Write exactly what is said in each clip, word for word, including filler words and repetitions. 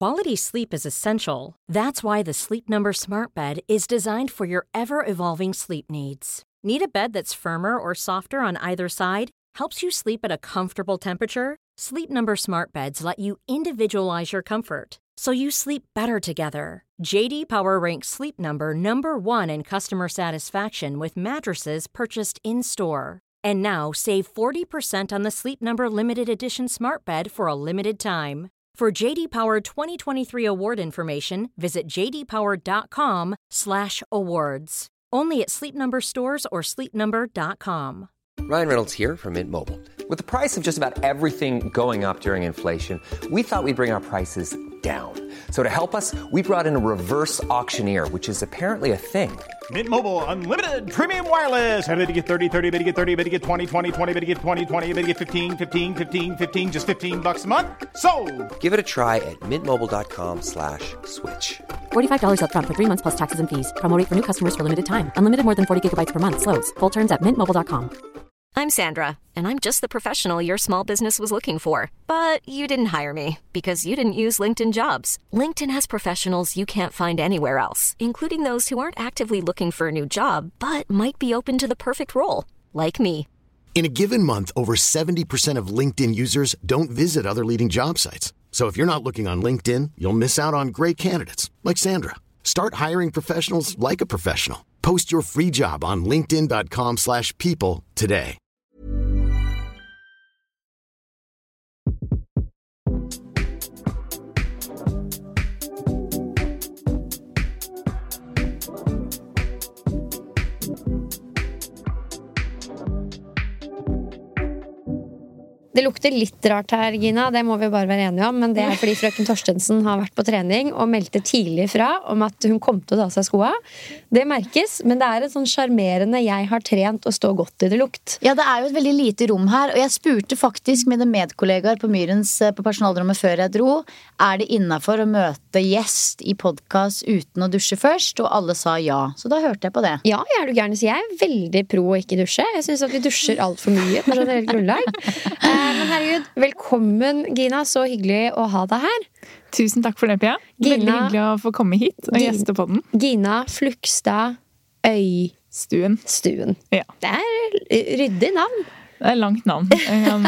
Quality sleep is essential. That's why the Sleep Number Smart Bed is designed for your ever-evolving sleep needs. Need a bed that's firmer or softer on either side? Helps you sleep at a comfortable temperature? Sleep Number Smart Beds let you individualize your comfort, so you sleep better together. J D Power ranks Sleep Number number one in customer satisfaction with mattresses purchased in-store. And now, save forty percent on the Sleep Number Limited Edition Smart Bed for a limited time. For J D Power twenty twenty-three award information, visit j d power dot com slash awards. Only at Sleep Number stores or sleep number dot com. Ryan Reynolds here from Mint Mobile. With the price of just about everything going up during inflation, we thought we'd bring our prices down. So to help us, we brought in a reverse auctioneer, which is apparently a thing. Mint Mobile Unlimited Premium Wireless. How to get thirty, thirty, how to get thirty, how to get twenty, twenty, twenty, how to get twenty, twenty, how to get fifteen, fifteen, fifteen, fifteen, just fifteen bucks a month? Sold! Give it a try at mintmobile.com slash switch. forty-five dollars up front for three months plus taxes and fees. Promo rate for new customers for limited time. Unlimited more than forty gigabytes per month. Slows full terms at mint mobile dot com. I'm Sandra, and I'm just the professional your small business was looking for. But you didn't hire me because you didn't use LinkedIn Jobs. LinkedIn has professionals you can't find anywhere else, including those who aren't actively looking for a new job, but might be open to the perfect role, like me. In a given month, over seventy percent of LinkedIn users don't visit other leading job sites. So if you're not looking on LinkedIn, you'll miss out on great candidates, like Sandra. Start hiring professionals like a professional. Post your free job on linkedin dot com slash people today. Det lukter litt rart her, Gina, det må vi bare være enige om, men det er fordi frøken Torstensen har vært på trening og meldte tidlig fra om at hun kom til å ta seg skoa. Det merkes, men det er et sånn charmerende jeg har trent og stå godt i det lukt. Ja, det er jo et veldig lite rom her, og jeg spurte faktisk mine medkollegaer på Myrens på personalrommet før jeg dro, er det innenfor å møte gjest i podcast uten å dusje først? Og alle sa ja, så da hørte jeg på det. Ja, jeg er du gærne, så jeg er veldig pro å ikke dusje. Jeg synes at vi dusjer alt for mye på generelt grunnlag. Men herregud, velkommen Gina, så hyggelig å ha deg her. Tusen takk for det, Pia. Gina, veldig hyggelig å få komme hit og gjeste på den. Gina Flugstad Øystuen. Stuen. Ja. Det er ryddig navn. Det er langt navn. Jeg kan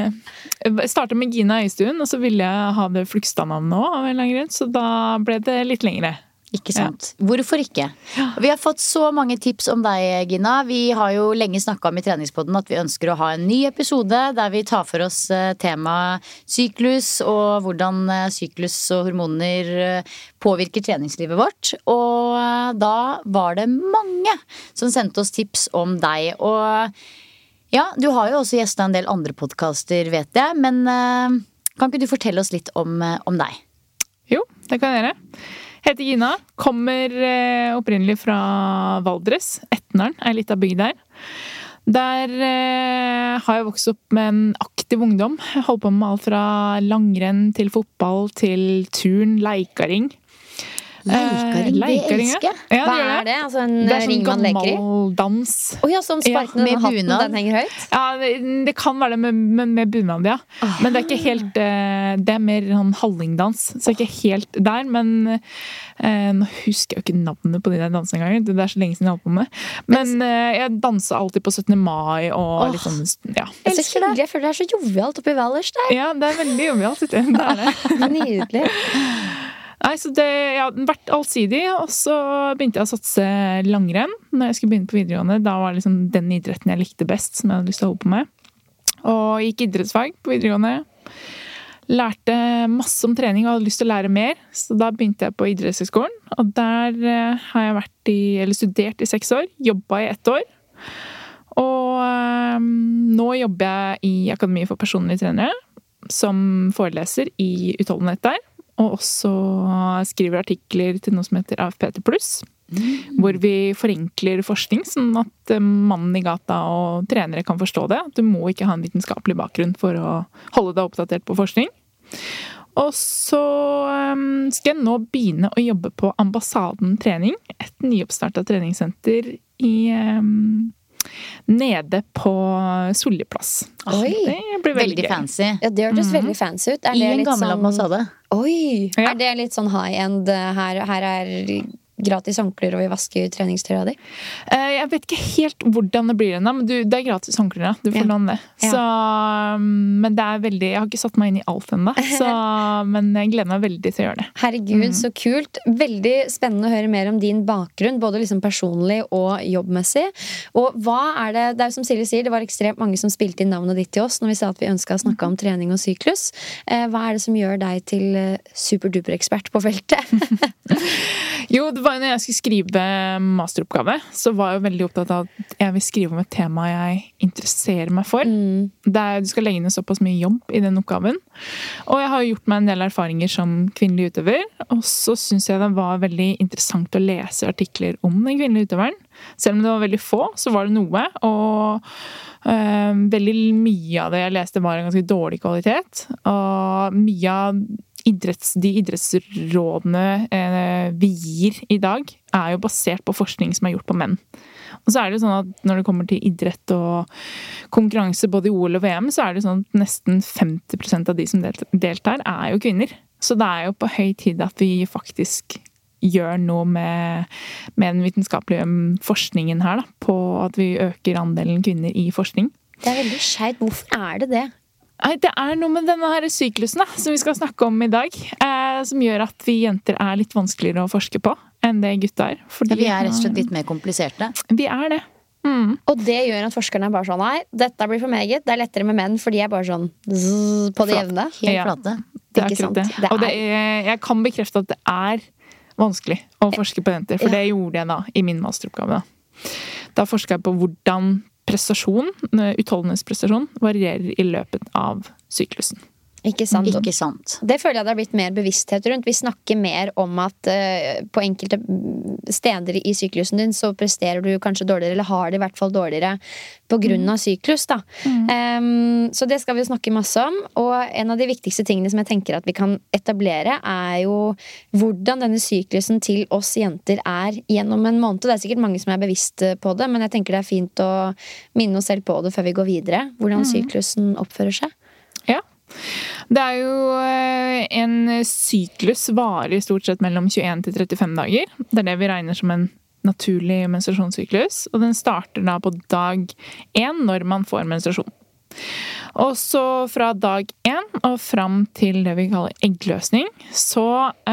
uh, starte med Gina Øystuen, og så ville jeg ha det Flugstad-navnet også, av en lang grunn, så da ble det litt lengre. Ikke sant? Ja. Hvorfor ikke? Vi har fått så mange tips om deg, Gina. Vi har jo lenge snakket om i treningspodden at vi ønsker å ha en ny episode der vi tar for oss tema syklus og hvordan syklus og hormoner påvirker treningslivet vårt. Og da var det mange som sendte oss tips om deg. Og ja, du har jo også gjestet en del andre podcaster, vet jeg, men kan ikke du fortelle oss litt om, om deg? Jo, det kan jeg gjøre. Heter Gina, kommer opprinnelig fra Valdres, Etneren, er litt av bygd der. Der eh, har jeg vokst opp med en aktiv ungdom. Jeg holdt på med alt fra langrenn til fotball til turn, leikaring. Leikaring, det elsker jeg. Ja, Hva er det? Altså en det er ring sånn man leker i? gammel dans. Å ja, sånn sparkende ja, med hatten, bunad. den henger høyt? Ja, det, det kan være det med, med, med bunad, ja. Oh. Men det er ikke helt, det er mer sånn hallingdans, så ikke helt der, men eh, nå husker jeg jo ikke navnet på de der dansene engang, det er så lenge siden jeg holdt på med. Men eh, jeg danser alltid på syttende mai, og oh. litt sånn, ja. Jeg elsker det. Jeg føler det er så jovialt oppi Valdres der. Ja, det er veldig jovialt, det er det. Nydelig. Nei, så det har ja, vært allsidig, og så begynte jeg å satse langrenn når jeg skulle begynne på videregående. Da var det liksom den idretten jeg likte best, som jeg hadde lyst til å holde på med. Og gikk idrettsfag på videregående. Lærte masse om trening og hadde lyst til å lære mer, så da begynte jeg på idrettshøyskolen. Og der har jeg vært i, eller studert i seks år, jobbet i ett år. Og um, nå jobber jeg i Akademi for personlige trenere, som foreleser i utholdenhet der. Og også skriver artikler til noe som heter A F P T pluss, mm. hvor vi forenkler forskning, sånn at mannen i gata og trenere kan forstå det. Du må ikke ha en vitenskapelig bakgrunn for å holde deg oppdatert på forskning. Og så skal jeg nå begynne å jobbe på Ambassaden trening, et nyoppstartet treningssenter i Nede på Solliplass. Oi, det blir veldig, Veldig gøy. fancy. Ja, det hørtes mm. veldig fancy ut. Er I det en litt gammel sånn... ambassade. Oi! Ja. Er det litt sånn high-end her, her er gratis håndklær og vi vasker treningstøyet di? Uh, jeg vet ikke helt hvordan det blir ennå, men du, det er gratis håndklær, ja. Du får Ja. låne det. Ja. Så, men det er veldig, jeg har ikke satt meg inn i alt ennå, så, men jeg gleder meg veldig til å gjøre det. Herregud, så kult. Veldig spennende å høre mer om din bakgrunn, både liksom personlig og jobbmessig. Og hva er det, det er jo som Silje sier, det var ekstremt mange som spilte inn navnet ditt til oss når vi sa at vi ønsket å snakke om trening og syklus. Eh, hva er det som gjør deg til superduper ekspert på feltet? Jo, det var når jeg skulle skrive masteroppgave, så var jeg veldig opptatt av at jeg vil skrive om et tema jeg interesserer meg for. Mm. Der du skal legge ned såpass mye jobb i den oppgaven. Og jeg har gjort meg en del erfaringer som kvinnelig utøver, og så synes jeg det var veldig interessant å lese artikler om den kvinnelige utøveren. Selv om det var veldig få, så var det noe, og øh, veldig mye av det jeg leste var en ganske dårlig kvalitet, og mye av Idretts, de idrettsrådene eh, vi gir i dag er jo basert på forskning som er gjort på menn. Og så er det jo sånn at når det kommer til idrett og konkurranse både i O L og V M, så er det sånn at nesten femti prosent av de som deltar er jo kvinner. Så det er jo på høy tid at vi faktisk gjør noe med, med den vitenskapelige forskningen her, da, på at vi øker andelen kvinner i forskning. Det er veldig skjeit. Hvorfor er det det? Nei, det er noe med denne her syklusen da, som vi skal snakke om i dag, eh, som gjør at vi jenter er litt vanskeligere å forske på enn det gutta er. Fordi, ja, vi er rett og slett litt mer kompliserte. Vi er det. Mm. Og det gjør at forskerne er bare sånn, nei, dette blir for meget. Det er lettere med menn, for de er bare sånn zzz, på det jevne. Helt Ja. flate. Det er Ikke akkurat det. sant? Det Og det er- er, jeg kan bekrefte at det er vanskelig å forske på jenter, for Ja. det gjorde jeg da i min masteroppgave. Da, da forsket jeg på hvordan prestasjon, utholdenhetsprestasjon, varierer i løpet av syklusen. Ikke sant? Ikke sant. Det føler jeg det har blitt mer bevissthet rundt. Vi snakker mer om at uh, på enkelte steder i syklusen din så presterer du kanskje dårligere, eller har det i hvert fall dårligere på grunn av syklus, da. Mm. Um, så det skal vi snakke masse om. Og en av de viktigste tingene som jeg tenker at vi kan etablere, er jo hvordan denne syklusen til oss jenter er gjennom en måned. Det er sikkert mange som er bevisst på det, men jeg tenker det er fint å minne oss selv på det før vi går videre. Hvordan syklusen oppfører seg. Ja. Det er jo en syklus varer i stort sett mellom tjueen til trettifem dager. Det er det vi regner som en naturlig menstruasjonssyklus, og den starter da på dag én når man får menstruasjon. Og så fra dag én og fram til det vi kaller eggløsning, så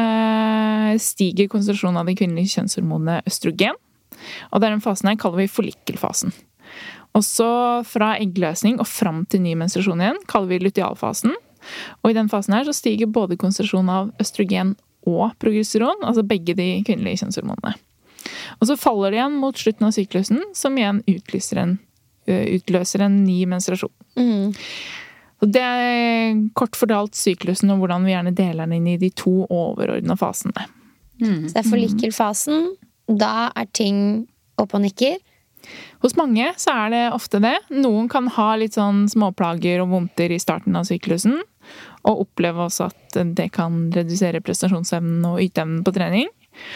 eh, stiger konsentrasjonen av de kvinnelige kjønnshormonene østrogen, og den fasen her kaller vi follikelfasen. Og så fra eggløsning og fram til ny menstruasjon igjen kaller vi lutealfasen. Og i den fasen her så stiger både konsentrasjonen av østrogen og progesteron, altså begge de kvinnelige kjønnshormonene. Og så faller det igjen mot slutten av syklusen, som igjen utløser en, utløser en ny menstruasjon. Mm. Og det er kort fortalt syklusen og hvordan vi gjerne deler den inn i de to overordnede fasene. Mm. Så det er follikelfasen. Da er ting opp og nikker. Hos mange så er det ofte det. Noen kan ha litt sånn småplager og vondter i starten av syklusen, og oppleve også at det kan redusere prestasjonsevnen og yteevnen på trening.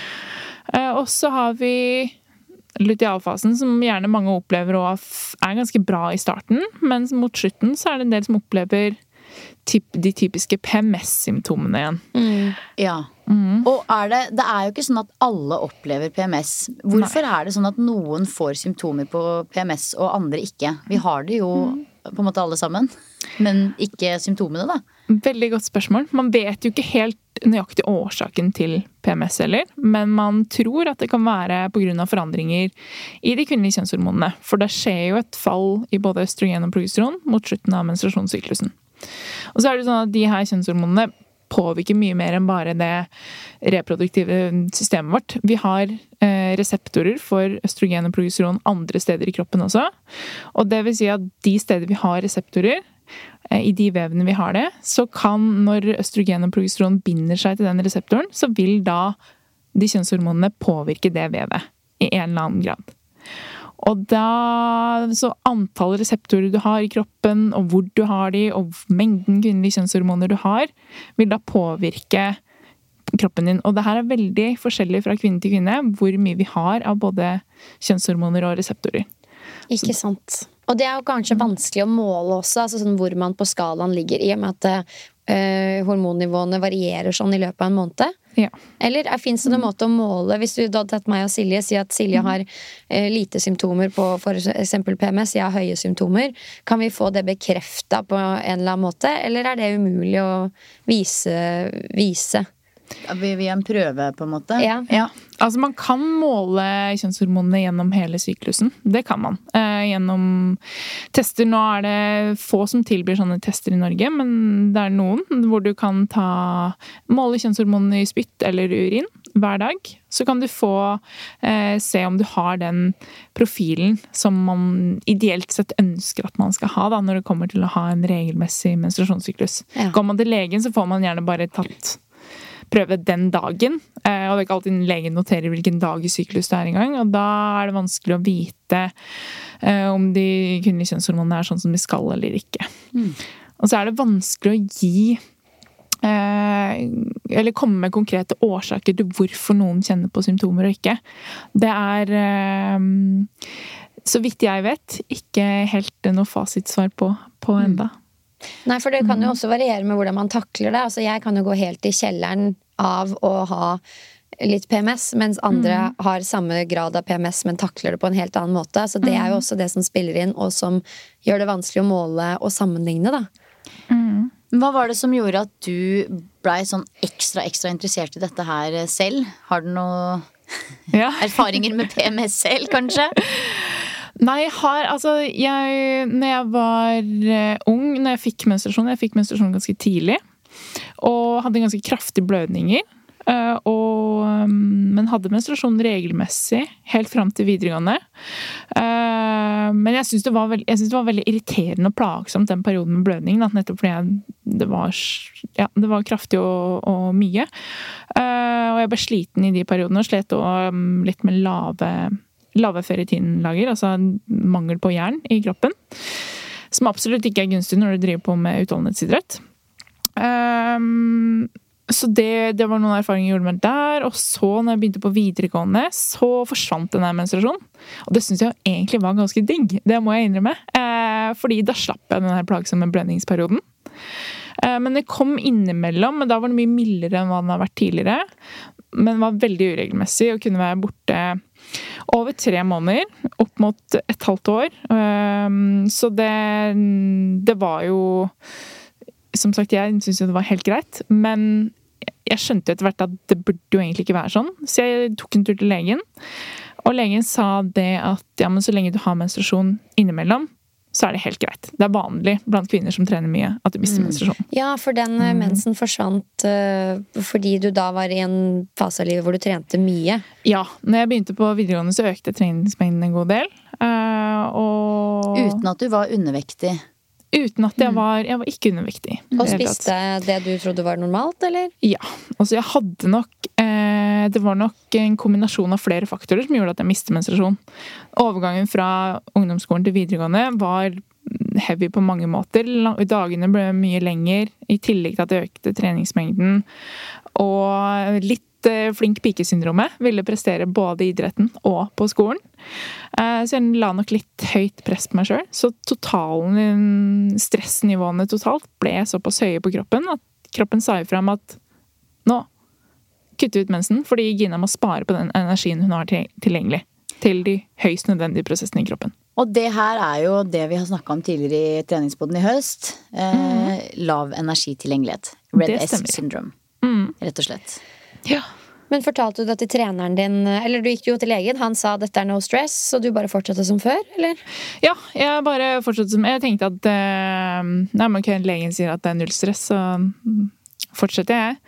Og så har vi lutealfasen, som gjerne mange opplever og er ganske bra i starten, men mot slutten så er det en del som opplever de typiske P M S-symptomene igjen. Mm. Ja. Mm. Og er det, det er jo ikke sånn at alle opplever P M S. Hvorfor Nei. Er det sånn at noen får symptomer på P M S og andre ikke? Vi har det jo mm. på en måte alle sammen, men ikke symptomene da. Veldig godt spørsmål. Man vet jo ikke helt nøyaktig årsaken til P M S heller, men man tror at det kan være på grunn av forandringer i de kvinnelige kjønnshormonene. For det skjer jo et fall i både østrogen og progesteron mot slutten av menstruasjonssyklusen. Og så er det sånn at de her kjønnshormonene påvirker mye mer enn bare det reproduktive systemet vårt. Vi har eh, reseptorer for østrogen og progesteron andre steder i kroppen også. Og det vil si at de steder vi har reseptorer, eh, i de vevene vi har det, så kan når østrogen og progesteron binder seg til den reseptoren, så vil da de kjønnshormonene påvirke det vevet i en eller annen grad. Og da, så antall reseptorer du har i kroppen, og hvor du har de, og mengden kvinnelige kjønnshormoner du har, vil da påvirke kroppen din. Og det her er veldig forskjellig fra kvinne til kvinne, hvor mye vi har av både kjønnshormoner og reseptorer. Ikke sant. Og det er jo kanskje vanskelig å måle også, altså sånn hvor man på skalaen ligger, i og med at uh, hormonnivåene varierer sånn i løpet av en måned. Ja. Eller er, finnes det noen måte å måle, hvis du da hadde tatt meg og Silje, si at Silje har uh, lite symptomer på for eksempel P M S, jeg har høye symptomer, kan vi få det bekreftet på en eller annen måte, eller er det umulig å vise, vise? Via en prøve, på en måte? Ja. Ja. Altså, man kan måle kjønnshormonene gjennom hele syklusen. Det kan man. Eh, gjennom tester. Nå er det få som tilbyr sånne tester i Norge, men det er noen hvor du kan ta, måle kjønnshormonene i spytt eller urin hver dag. Så kan du få eh, se om du har den profilen som man ideelt sett ønsker at man skal ha da, når det kommer til å ha en regelmessig menstruasjonssyklus. Ja. Går man til legen, så får man gjerne bare tatt prøve den dagen, og det er ikke alltid legen noterer hvilken dag i syklus det er en gang, og da er det vanskelig å vite eh, om de kvinnelige kjønnshormonene er sånn som de skal eller ikke. Mm. Og så er det vanskelig å gi eh, eller komme med konkrete årsaker til hvorfor noen kjenner på symptomer og ikke. Det er eh, så vidt jeg vet ikke helt noe fasitsvar på, på enda. Mm. Nei, for det kan jo også variere med hvordan man takler det. Altså, jeg kan jo gå helt i kjelleren av å ha litt P M S, mens andre mm. har samme grad av P M S, men takler det på en helt annen måte. Så det er jo også det som spiller inn, og som gjør det vanskelig å måle og sammenligne, da. Mm. Hva var det som gjorde at du ble sånn ekstra, ekstra interessert i dette her selv? Har du noen ja. erfaringer med P M S selv, kanskje? Nei, jeg har, altså, jeg, når jeg var ung, når jeg fikk menstruasjon, jeg fikk menstruasjon ganske tidlig, og hadde ganske kraftige blødninger, og, men hadde menstruasjon regelmessig, helt frem til videregående. Men jeg synes det var, veld, jeg synes det var veldig irriterende og plagsomt den perioden med blødning, da, nettopp fordi jeg, det, var, ja, det var kraftig og, og mye. Og jeg ble sliten i de periodene, og slet også litt med lave lave ferritinlager, altså mangel på jern i kroppen, som absolutt ikke er gunstig når du driver på med utholdenhetsidrett. Um, så det, det var noen erfaringer jeg gjorde med der, og så når jeg begynte på videregående, så forsvant den her menstruasjonen. Og det synes jeg egentlig var ganske digg, det må jeg innrømme, uh, fordi da slapp jeg den her plagsomme blødningsperioden. Uh, men det kom innimellom, men da var det mye mildere enn hva den har vært tidligere, men var veldig uregelmessig og kunne være borte over tre måneder, opp mot et halvt år. Så det, det var jo, som sagt, jeg synes jo det var helt greit, men jeg skjønte etter hvert at det burde jo egentlig ikke være sånn. Så jeg tok en tur til legen, og legen sa det at ja, men så lenge du har menstruasjon innimellom, så er det helt greit. Det er vanlig blant kvinner som trener mye at du mister mm. menstruasjon. Ja, for den mm. mensen forsvant uh, fordi du da var i en fase av livet hvor du trente mye. Ja, når jeg begynte på videregående så økte treningsmengden en god del. Uh, og... Uten at du var undervektig? Uten at jeg var, jeg var ikke undervektig. Mm. Og spiste det du trodde var normalt, eller? Ja, altså jeg hadde nok, eh, det var nok en kombinasjon av flere faktorer som gjorde at jeg mistet menstruasjon. Overgangen fra ungdomsskolen til videregående var heavy på mange måter. Dagene ble mye lenger, i tillegg til at jeg økte treningsmengden. Og litt flink pikesyndromet ville prestere både i idretten og på skolen. Så jeg la nok litt høyt press på meg selv. Så totalen, stressnivåene totalt ble såpass høye på kroppen at kroppen sa ifra om at nå kutte ut mensen, fordi Gina må spare på den energien hun har tilgjengelig til de høyst nødvendige prosessene i kroppen. Og det her er jo det vi har snakket om tidligere i treningspodden i høst. Eh, mm. Lav energitilgjengelighet. Red S-syndrom. Mm. Rett og slett. Ja. Men fortalte du det til treneren din, eller du gikk jo til legen, han sa dette er no stress, så du bare fortsatte som før, eller? Ja, jeg bare fortsatte som, jeg tenkte at, uh, nei, men okay, legen sier at det er null stress, så fortsetter jeg.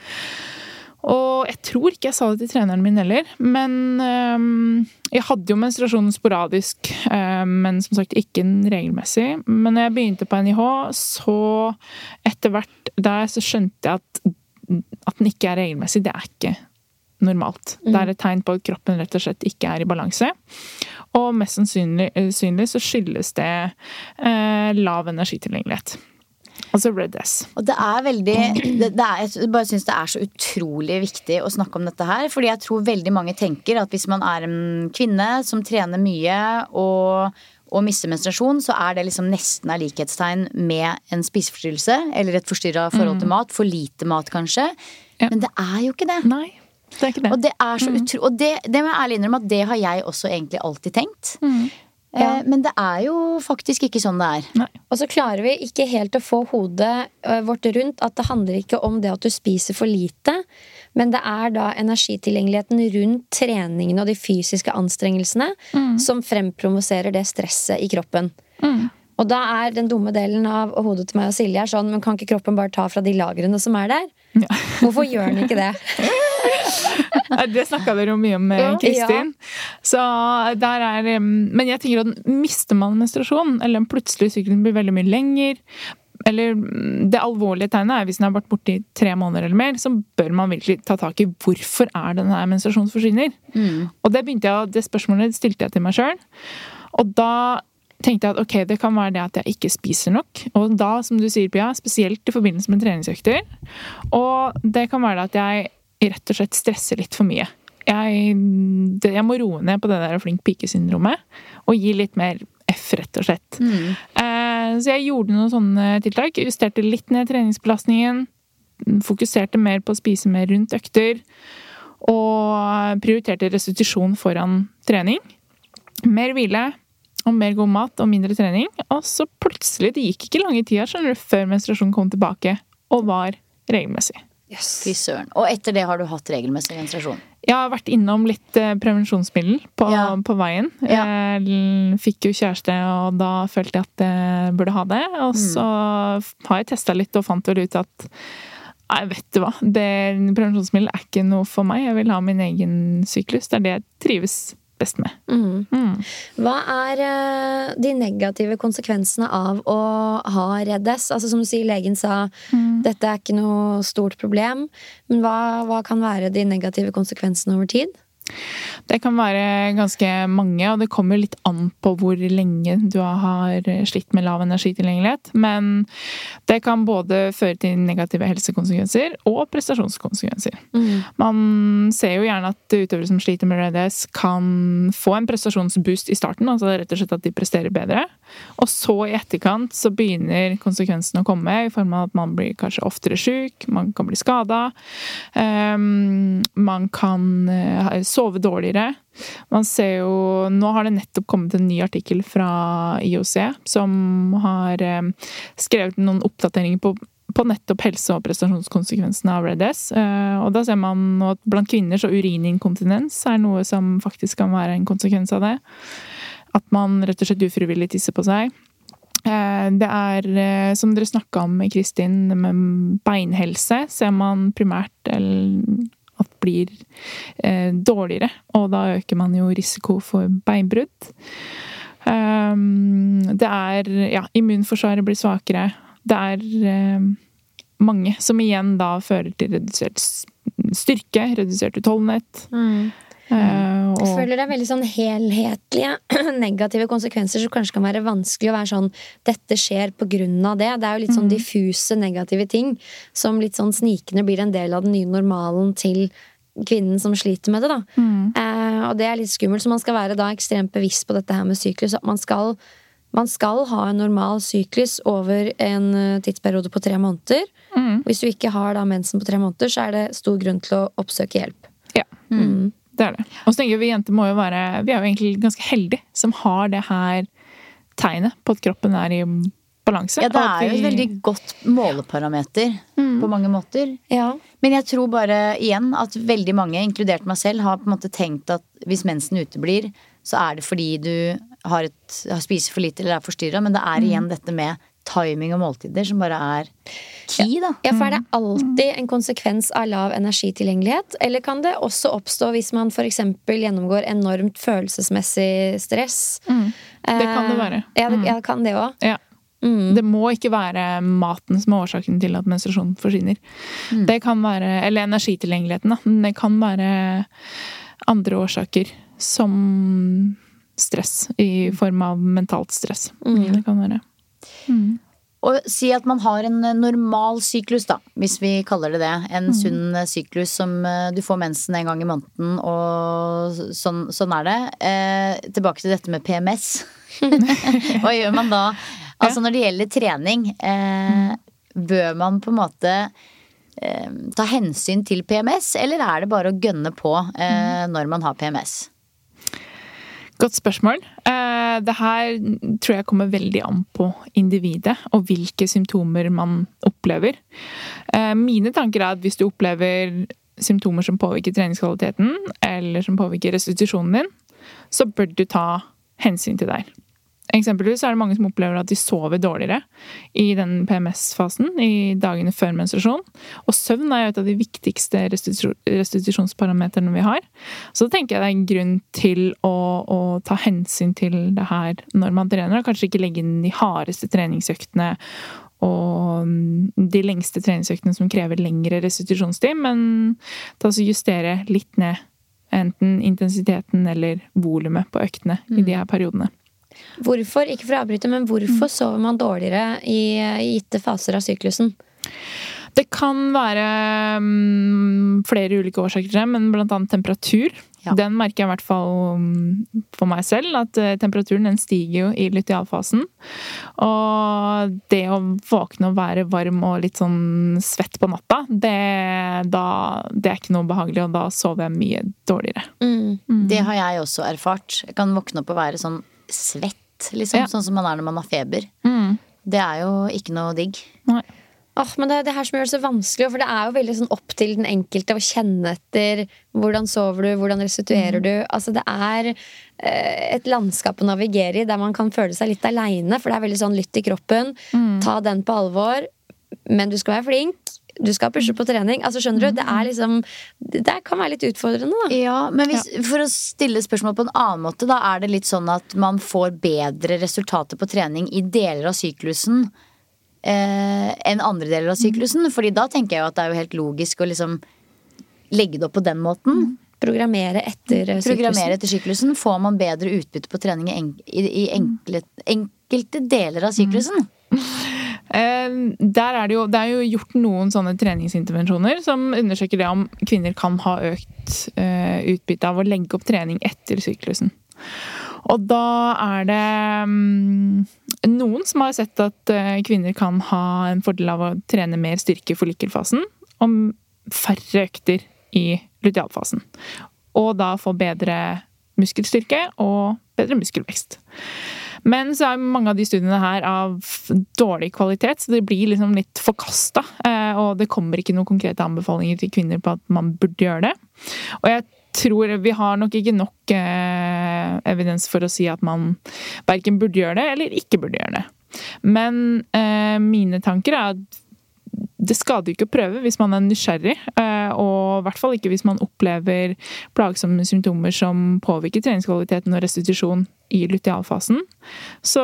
Og jeg tror ikke jeg sa det til treneren min heller, men um, jeg hadde jo menstruasjonen sporadisk, um, men som sagt ikke regelmessig. Men når jeg begynte på N I H, så etter hvert der så skjønte jeg at, at den ikke er regelmessig, det er ikke normalt. Mm. Det er et tegn på at kroppen rett og slett ikke er i balanse. Og mest sannsynlig, sannsynlig så skyldes det eh, lav energitilgjengelighet. Altså Red S. Og det er veldig det, det er, Jeg bare synes det er så utrolig viktig å snakke om dette her, fordi jeg tror veldig mange tenker at hvis man er en kvinne som trener mye og, å miste menstruasjon, så er det liksom nesten er likhetstegn med en spiseforstyrrelse, eller et forstyrret forhold til mat, for lite mat kanskje. Ja. Men det er jo ikke det. Nei, det er ikke det. Og det er så utro... Og det, det må jeg ærlig innrømme at det har jeg også egentlig alltid tenkt. Mm. Ja. Men det er jo faktisk ikke sånn det er. Nei. Og så klarer vi ikke helt å få hodet vårt rundt at det handler ikke om det at du spiser for lite, men det er da energitilgjengeligheten rundt treningen og de fysiske anstrengelsene mm. som frempromoserer det stresset i kroppen. Mm. Og da er den dumme delen av hodet til meg og Silje er sånn, men kan ikke kroppen bare ta fra de lagrene som er der? Ja. Hvorfor gjør den ikke det? Det snakket dere jo mye om med Kristin. Ja. Så der er, men jeg tenker at mister man menstruasjon, eller plutselig sykelen blir veldig mye lenger, eller det alvorlige tegnet er hvis den har vært borte i tre måneder eller mer, så bør man virkelig ta tak i hvorfor er denne menstruasjonen forsvinner. Mm. Og det begynte jeg, det spørsmålet stilte jeg til meg selv. Og da tenkte jeg at ok, det kan være det at jeg ikke spiser nok. Og da, som du sier, Pia, spesielt i forbindelse med treningsøkter. Og det kan være det at jeg rett og slett stresser litt for mye. Jeg, det, jeg må roe ned på det der flink pike-syndromet, og gi litt mer F, rett og slett. Mm. Eh, så jeg gjorde noen sånne tiltak, justerte litt ned treningsbelastningen, fokuserte mer på å spise mer rundt økter, og prioriterte restitusjon foran trening. Mer hvile, og mer god mat, og mindre trening. Og så plutselig, det gikk ikke lange tida, skjønner du, før menstruasjonen kom tilbake, og var regelmessig. Yes. Og etter det har du hatt regelmessig menstruasjon? Jeg har vært innom litt prevensjonsmiddel på, ja. på veien. Ja. Jeg fikk jo kjæreste, og da følte jeg at jeg burde ha det. Og så mm. har jeg testet litt og fant vel ut at nei, vet du hva, det, prevensjonsmiddel er ikke noe for meg. Jeg vil ha min egen syklus. Det er det jeg trives best med. Mm. Mm. Hva er uh, de negative konsekvensene av å ha R D S? Altså som du sier, legen sa, mm. dette er ikke noe stort problem, men hva, hva kan være de negative konsekvensene over tid? Det kan være ganske mange, og det kommer litt an på hvor lenge du har slitt med lav energitilgjengelighet, men det kan både føre til negative helsekonsekvenser og prestasjonskonsekvenser. Mm. Man ser jo gjerne at utøvere som sliter med R D S kan få en prestasjonsboost i starten, altså rett og slett at de presterer bedre, og så i etterkant så begynner konsekvensene å komme i form av at man blir kanskje oftere syk, man kan bli skadet, um, man kan uh, sove dårligere. Man ser jo, nå har det nettopp kommet en ny artikkel fra I O C som har eh, skrevet noen oppdateringer på, på nettopp helse- og prestasjonskonsekvensene av R D S. Eh, og da ser man at blant kvinner så urininkontinens er noe som faktisk kan være en konsekvens av det. At man rett og slett ufrivillig tisser på seg. Eh, det er, eh, som dere snakket om med Kristin, med beinhelse, ser man primært eller at blir eh, dårligere, og da øker man jo risiko for beinbrudd. Um, det er, ja, immunforsvaret blir svakere. Det er eh, mange som igjen da fører til redusert styrke, redusert utholdenhet. Mm. Uh, og... Jeg føler det er veldig sånn helhetlige negative konsekvenser som kanskje kan være vanskelig å være sånn, dette skjer på grunn av det. Det er jo litt sånn mm. diffuse negative ting som litt sånn snikende blir en del av den nye normalen til kvinnen som sliter med det da. Mm. Uh, og det er litt skummelt, så man skal være da ekstremt bevisst på dette her med syklus, at man skal, man skal ha en normal syklus over en tidsperiode på tre måneder. Mm. Hvis du ikke har da mensen på tre måneder, så er det stor grunn til å oppsøke hjelp. Ja. Mm. Mm. Det er det. Og så tenker jeg, vi jenter må jo være, vi er jo egentlig ganske heldige som har det her tegnet på at kroppen er i balanse. Ja, det er jo et veldig godt måleparameter mm. på mange måter. Ja. Men jeg tror bare igjen at veldig mange, inkludert meg selv, har på en måte tenkt at hvis mensen uteblir, så er det fordi du har, et, har spiser for lite eller er forstyrret, men det er igjen mm. dette med timing og måltider som bare er key, da. Ja, for er det alltid en konsekvens av lav energitilgjengelighet, eller kan det også oppstå hvis man for eksempel gjennomgår enormt følelsesmessig stress? Mm. Det kan det være. Ja, det, ja, kan det også. Ja. Mm. Det må ikke være maten som er årsaken til at menstruasjonen forsvinner. Mm. Det kan være, eller energitilgjengeligheten, da. Det kan være andre årsaker som stress, i form av mentalt stress. Mm. Det kan være. Mm. Og si at man har en normal syklus da, hvis vi kaller det det. En mm. sunn syklus som du får mensen en gang i måneden, og sånn, sånn er det. Eh, tilbake til dette med P M S. Hva gjør man da? Altså når det gjelder trening, eh, bør man på en måte eh, ta hensyn til P M S, eller er det bare å gønne på eh, når man har P M S? Godt spørsmål. Eh, det her tror jeg kommer veldig an på individet og hvilke symptomer man opplever. Eh, mine tanker er at hvis du opplever symptomer som påvirker treningskvaliteten, eller som påvirker restitusjonen din, så bør du ta hensyn til deg. Eksempelvis er det mange som opplever at de sover dårligere i den P M S-fasen, i dagene før menstruasjon. Og søvn er jo et av de viktigste restitusjonsparameterne vi har. Så da tenker jeg det er en grunn til å, å ta hensyn til det her når man trener, og kanskje ikke legge inn de hardeste treningsøktene og de lengste treningsøktene som krever lengre restitusjonstid, men ta så justere litt ned enten intensiteten eller volumet på øktene mm. i de her periodene. Hvorfor, ikke for å avbryte, men hvorfor sover man dårligere i, i gitte faser av syklusen? Det kan være um, flere ulike årsaker til det, men blant annet temperatur. Ja. Den merker jeg i hvert fall um, for meg selv, at uh, temperaturen den stiger jo i lutealfasen. Og det å våkne og være varm og litt sånn svett på natta, det, da, det er ikke noe behagelig, og da sover jeg mye dårligere. Mm. Mm. Det har jeg også erfart. Jeg kan våkne opp og være sånn svett, liksom, ja. Sånn som man er når man har feber. Mm. Det er jo ikke noe digg. Nei. Oh, men det er det her som gjør det så vanskelig, for det er jo veldig sånn opp til den enkelte å kjenne etter hvordan sover du, hvordan restituerer mm. du. Altså det er eh, et landskap å navigere i der man kan føle seg litt alene, for det er veldig sånn lytt i kroppen. Mm. Ta den på alvor, men du skal være flink. Du skal pushe på trening. Altså skjønner du, det er liksom det kan være litt utfordrende da. Ja, men hvis, for å stille spørsmål på en annen måte, da er det litt sånn at man får bedre resultater på trening i deler av syklusen eh, enn andre deler av syklusen. Fordi da tenker jeg jo at det er jo helt logisk å liksom legge det opp på den måten. Programmere etter syklusen. Programmere etter syklusen. Får man bedre utbytte på trening i, en, i, i enkle, enkelte deler av syklusen? Eh, der er det, jo, det er jo gjort noen sånne treningsintervensjoner som undersøker det om kvinner kan ha økt eh, utbytte av å legge opp trening etter syklusen. Og da er det um, noen som har sett at uh, kvinner kan ha en fordel av å trene mer styrke i follikelfasen og færre økter i lutealfasen. Og da få bedre muskelstyrke og bedre muskelvekst. Men så er mange av de studiene her av dårlig kvalitet, så det blir liksom litt forkastet. Og det kommer ikke noen konkrete anbefalinger til kvinner på at man burde gjøre det. Og jeg tror vi har nok ikke nok eh, evidens for å si at man hverken burde gjøre det eller ikke burde gjøre det. Men eh, mine tanker er at det skader jo ikke å prøve hvis man er nysgjerrig, og i hvert fall ikke hvis man opplever plagsomme symptomer som påvirker treningskvaliteten og restitusjon i lutealfasen. Så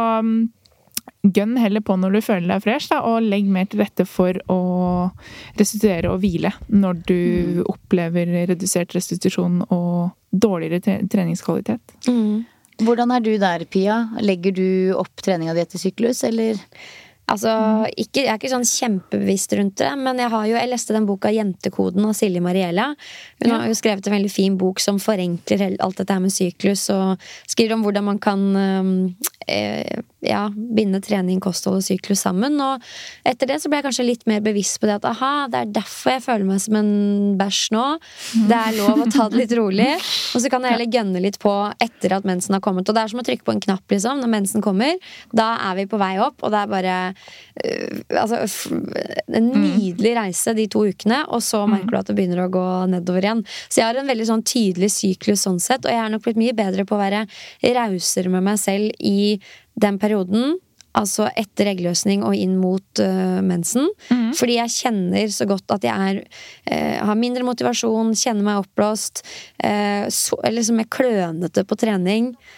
gønn heller på når du føler deg fresh, da, og legg mer til rette for å restituere og hvile når du mm. opplever redusert restitusjon og dårligere treningskvalitet. Mm. Hvordan er du der, Pia? Legger du opp treninga di etter syklus, eller? Altså, ikke, jeg er ikke sånn kjempebevisst rundt det, men jeg har jo, jeg leste den boka Jentekoden av Silje Mariella. Hun ja. har jo skrevet en veldig fin bok som forenkler alt dette her med syklus, og skriver om hvordan man kan eh, ja, binde trening, kosthold og syklus sammen. Og etter det så ble jeg kanskje litt mer bevisst på det at aha, det er derfor jeg føler meg som en bæsj nå. Det er lov å ta det litt rolig, og så kan jeg heller gønne litt på etter at mensen har kommet. Og det er som å trykke på en knapp, liksom, når mensen kommer. Da er vi på vei opp, og det er bare Uh, altså, en nydelig reise de to ukene, og så merker du at det begynner å gå nedover igjen. Så jeg har en veldig sånn tydelig syklus sånn sett, og jeg er nok blitt mye bedre på å være rausere med meg selv i den perioden, altså etter eggløsning og inn mot uh, mensen, mm. fordi jeg kjenner så godt at jeg er, uh, har mindre motivasjon, kjenner meg oppblåst, uh, så, liksom er klønete på trening.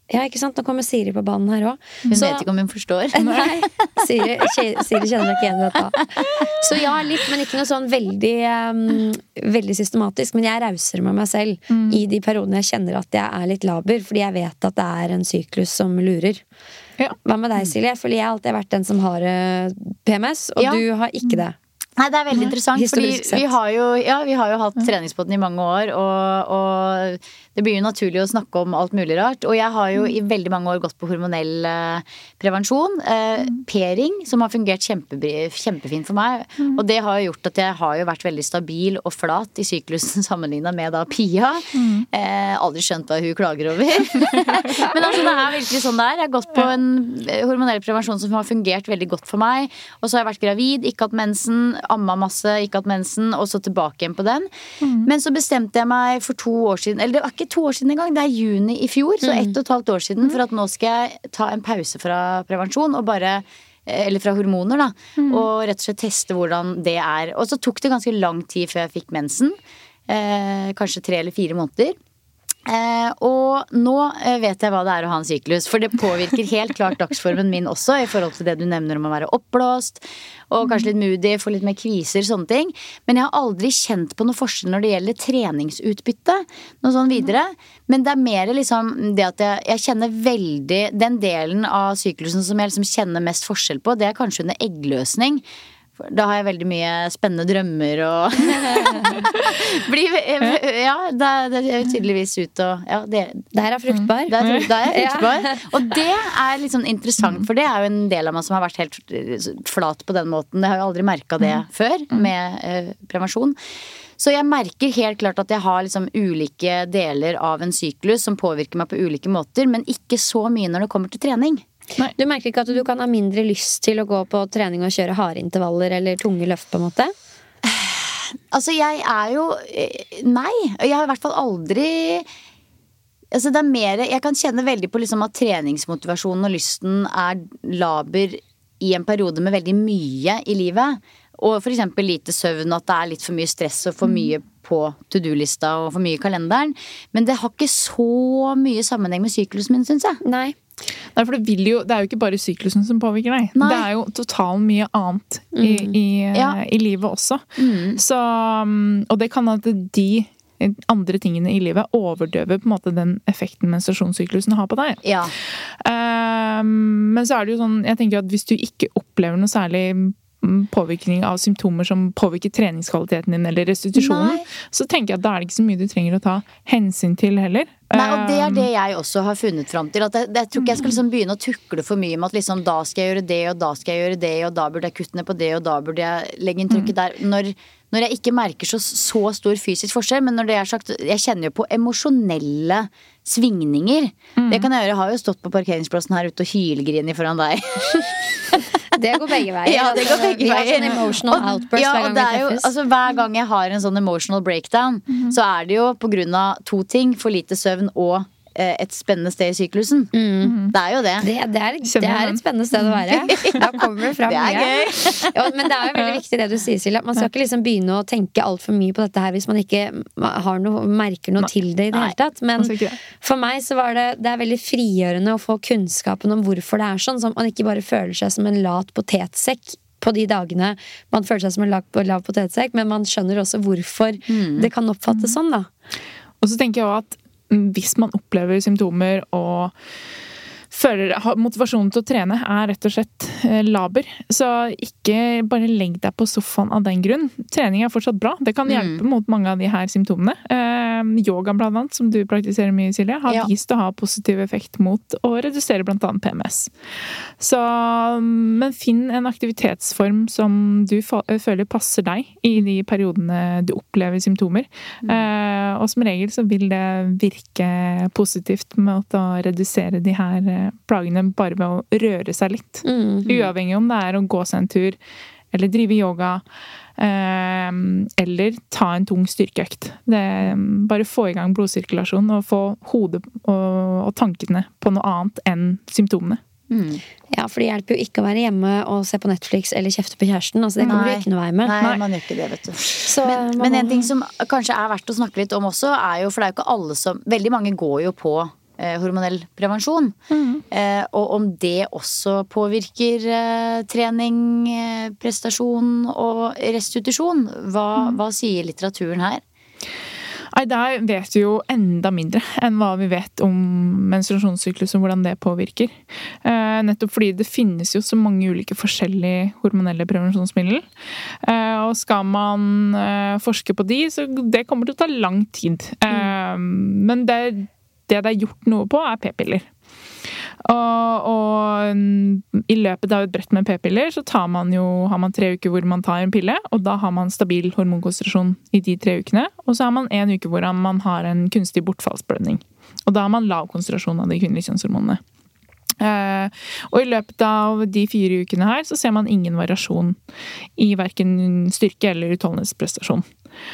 Ja, ikke sant? Nå kommer Siri på banen her også. Hun Så, vet ikke om hun forstår. nei, Siri, Siri kjenner seg ikke igjen i dette. Så ja, litt, men ikke noe sånn veldig, um, veldig systematisk. Men jeg er rausere med meg selv mm. i de periodene jeg kjenner at jeg er litt laber, fordi jeg vet at det er en syklus som lurer. Ja. Hva med deg, Silje? Fordi jeg har alltid vært den som har uh, P M S, og ja. Du har ikke det. Nei, det er veldig interessant, fordi vi har jo, ja, vi har jo hatt treningspodden i mange år, og, og det blir jo naturlig å snakke om alt mulig rart. Og jeg har jo i veldig mange år gått på hormonell eh, prevensjon. Eh, P-ring, som har fungert kjempe, kjempefint for meg. Mm. Og det har jo gjort at jeg har jo vært veldig stabil og flat i syklusen sammenlignet med da Pia. Mm. Eh, aldri skjønt hva hun klager over. Men altså, det er virkelig sånn det er. Jeg har gått på en hormonell prevensjon som har fungert veldig godt for meg. Og så har jeg vært gravid, ikke hatt mensen, amma masse, ikke hatt mensen, og så tilbake igjen på den. Mm. Men så bestemte jeg meg for to år siden, eller det var ikke to år siden engang, det er juni i fjor, så ett og et halvt år siden, for at nå skal jeg ta en pause fra prevensjon, og bare, eller fra hormoner da, mm. og rett og slett teste hvordan det er. Og så tok det ganske lang tid før jeg fikk mensen, eh, kanskje tre eller fire måneder. Eh, og nå eh, vet jeg hva det er å ha en syklus, for det påvirker helt klart dagsformen min også, i forhold til det du nevner om å være oppblåst og kanskje litt moody, få litt mer kviser, sånne ting. Men jeg har aldri kjent på noe forskjell når det gjelder treningsutbytte, noe sånn videre. Men det er mer liksom det at jeg, jeg kjenner veldig, den delen av syklusen som jeg liksom kjenner mest forskjell på, det er kanskje under eggløsning. Da har jeg veldig mye spennende drømmer og blir, ja, det er tydeligvis ut og ja, det, Der er fruktbar Det er, det er fruktbar ja. Og det er litt sånn interessant, for det er jo en del av meg som har vært helt flat på den måten. Jeg har jo aldri merket det før med eh, prevensjon. Så jeg merker helt klart at jeg har liksom ulike deler av en syklus som påvirker meg på ulike måter, men ikke så mye når det kommer til trening. Nei. Du merker ikke at du kan ha mindre lyst til å gå på trening og kjøre harde intervaller eller tunge løft på en måte? Altså jeg er jo Nei, jeg har i hvert fall aldri Altså det er mer Jeg kan kjenne veldig på liksom at treningsmotivasjonen og lysten er laber i en periode med veldig mye i livet. Og for eksempel lite søvn, at det er litt for mye stress og for mye på to-do-lista og for mye i kalenderen. Men det har ikke så mye sammenheng med syklusen min, synes jeg. Nei. Nei, for det, vil jo, det er jo ikke bare syklusen som påvirker deg. Nei. Det er jo totalt mye annet i, mm. i, ja. i livet også. Mm. Så, og det kan at de andre tingene i livet overdøver på en måte den effekten menstruasjonssyklusen har på deg. Ja. Um, men så er det jo sånn, jeg tenker at hvis du ikke opplever noe særlig påvirkning av symptomer som påvirker treningskvaliteten din eller restitusjonen, Nei. Så tenker jeg at da er det ikke så mye du trenger å ta hensyn til heller. Nei, og det er det jeg også har funnet frem til, at jeg, jeg tror ikke jeg skal liksom begynne å tukle for mye med at liksom da skal jeg gjøre det, og da skal jeg gjøre det, og da burde jeg kutte ned på det, og da burde jeg legge inn trykket der, når, når jeg ikke merker så, så stor fysisk forskjell, men når det er sagt, jeg kjenner jo på emosjonelle svingninger. Mm. Det kan jeg gjøre, jeg har jo stått på parkeringsplassen her ute og hylgrini foran deg. Det går begge veier. Ja, det går begge veier. Vi har sånn emotional outburst ja, hver gang vi treffes. Jo, altså, hver gang jeg har en sånn emotional breakdown, mm-hmm. så er det jo på grunn av to ting, for lite søvn og eh, et spennende sted i syklusen. Mm. Det er jo det. Det, det, er, det er et spennende sted å være. Da kommer det fram mye. Det er gøy. Ja, men det er jo veldig viktig det du sier, Silje. Man skal ikke liksom begynne å tenke alt for mye på dette her hvis man ikke har noe, merker noe Nei. Til det i det Nei. Hele tatt. Men for meg så var det, det er veldig frigjørende å få kunnskapen om hvorfor det er sånn, så man ikke bare føler seg som en lat potetsekk på de dagene man føler seg som en lav potetsekk, men man skjønner også hvorfor mm. det kan oppfattes sånn, da. Og så tenker jeg også at hvis man opplever symptomer og føler, motivasjonen til å trene er rett og slett laber, så ikke bare legg deg på sofaen av den grunn. Trening er fortsatt bra. Det kan hjelpe mm. mot mange av de her symptomene. Eh, yoga blant annet, som du praktiserer mye, Silje, har ja. Vist å ha positiv effekt mot å redusere blant annet P M S. Så, men finn en aktivitetsform som du føler passer deg i de periodene du opplever symptomer. Mm. Eh, og som regel så vil det virke positivt med å redusere de her plagene bare ved å røre seg litt. Mm. Uavhengig om det er å gå seg en tur, eller drive yoga, eh, eller ta en tung styrkeøkt. Det, bare få i gang blodsirkulasjon og få hodet og, og tankene på noe annet enn symptomene. Mm. Ja, for det hjelper jo ikke å være hjemme og se på Netflix eller kjefte på kjæresten. Altså, det kommer du ikke noe vei med. Nei, Nei, man gjør ikke det, vet du. Så, men, men en ting som kanskje er verdt å snakke litt om også, er jo, for det er jo ikke alle som, veldig mange går jo på eh, hormonell prevensjon. Mm. Eh, og om det også påvirker eh, trening, eh, prestasjon og restitusjon. Hva, mm. hva sier litteraturen her? Nei, der vet vi jo enda mindre enn hva vi vet om menstruasjonssyklus og hvordan det påvirker. Eh, nettopp fordi det finnes jo så mange ulike forskjellige hormonelle prevensjonsmidler. Eh, og skal man eh, forske på de, så det kommer til å ta lang tid. Eh, mm. Men det, det det er gjort noe på, er p-piller. Og, og i løpet av et brett med p-piller så tar man jo, har man tre uker hvor man tar en pille, og da har man stabil hormonkonsentrasjon i de tre ukene, og så har man en uke hvor man har en kunstig bortfallsblødning. Og da har man lav konsentrasjon av de kvinnelige kjønnshormonene. Eh, og i løpet av de fire ukene her så ser man ingen variasjon i hverken styrke eller utholdenhetsprestasjon.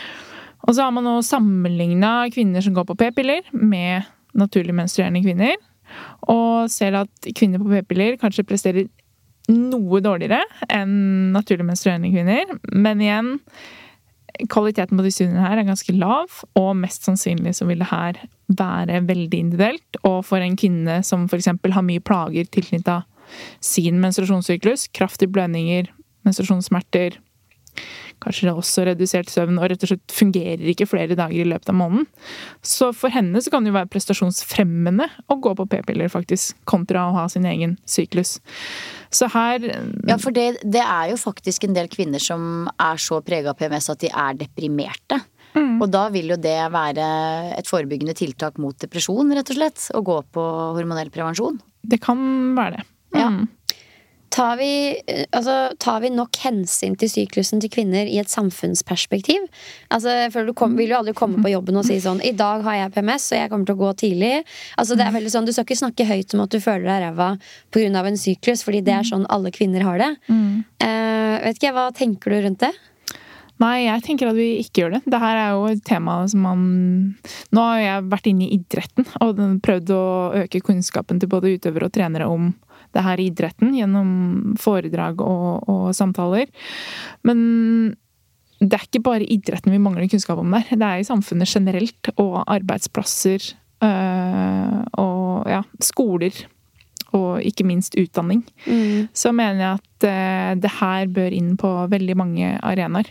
Og så har man nå sammenlignet kvinner som går på p-piller med naturlig menstruerende kvinner, og ser at kvinner på p-piller kanskje presterer noe dårligere enn naturlig menstruerende kvinner. Men igjen, kvaliteten på de studiene her er ganske lav, og mest sannsynlig så vil det her være veldig individuelt. Og for en kvinne som for eksempel har mye plager tilknyttet sin menstruasjonssyklus, kraftige blødninger, menstruasjonssmerter, kanskje også redusert søvn, og rett og slett fungerer ikke flere dager i løpet av måneden. Så for henne så kan det jo være prestasjonsfremmende å gå på p-piller faktisk, kontra å ha sin egen syklus. Så her... Ja, for det, det er jo faktisk en del kvinner som er så preget av P M S at de er deprimerte. Mm. Og da vil jo det være et forebyggende tiltak mot depresjon, rett og slett, å gå på hormonell prevensjon. Det kan være det. Mm. Ja. Tar vi, altså, tar vi nok hensyn til syklusen til kvinner i et samfunnsperspektiv? Altså, for du kom, vil jo aldri komme på jobben og si sånn i dag har jeg P M S, og jeg kommer til å gå tidlig. Altså, det er veldig sånn, du skal ikke snakke høyt om at du føler deg ræva på grunn av en syklus, fordi det er sånn alle kvinner har det. Mm. Uh, vet ikke, hva tenker du rundt det? Nei, jeg tenker at vi ikke gjør det. Dette er jo et tema som man... Nå har jeg vært inne i idretten og prøvd å øke kunnskapen til både utøvere og trenere om det her i idretten gjennom foredrag og, og samtaler. Men det er ikke bare idretten vi mangler kunnskap om der. Det er i samfunnet generelt, og arbeidsplasser, øh, og ja, skoler, og ikke minst utdanning. Mm. Så mener jeg at uh, det her bør inn på veldig mange arenaer.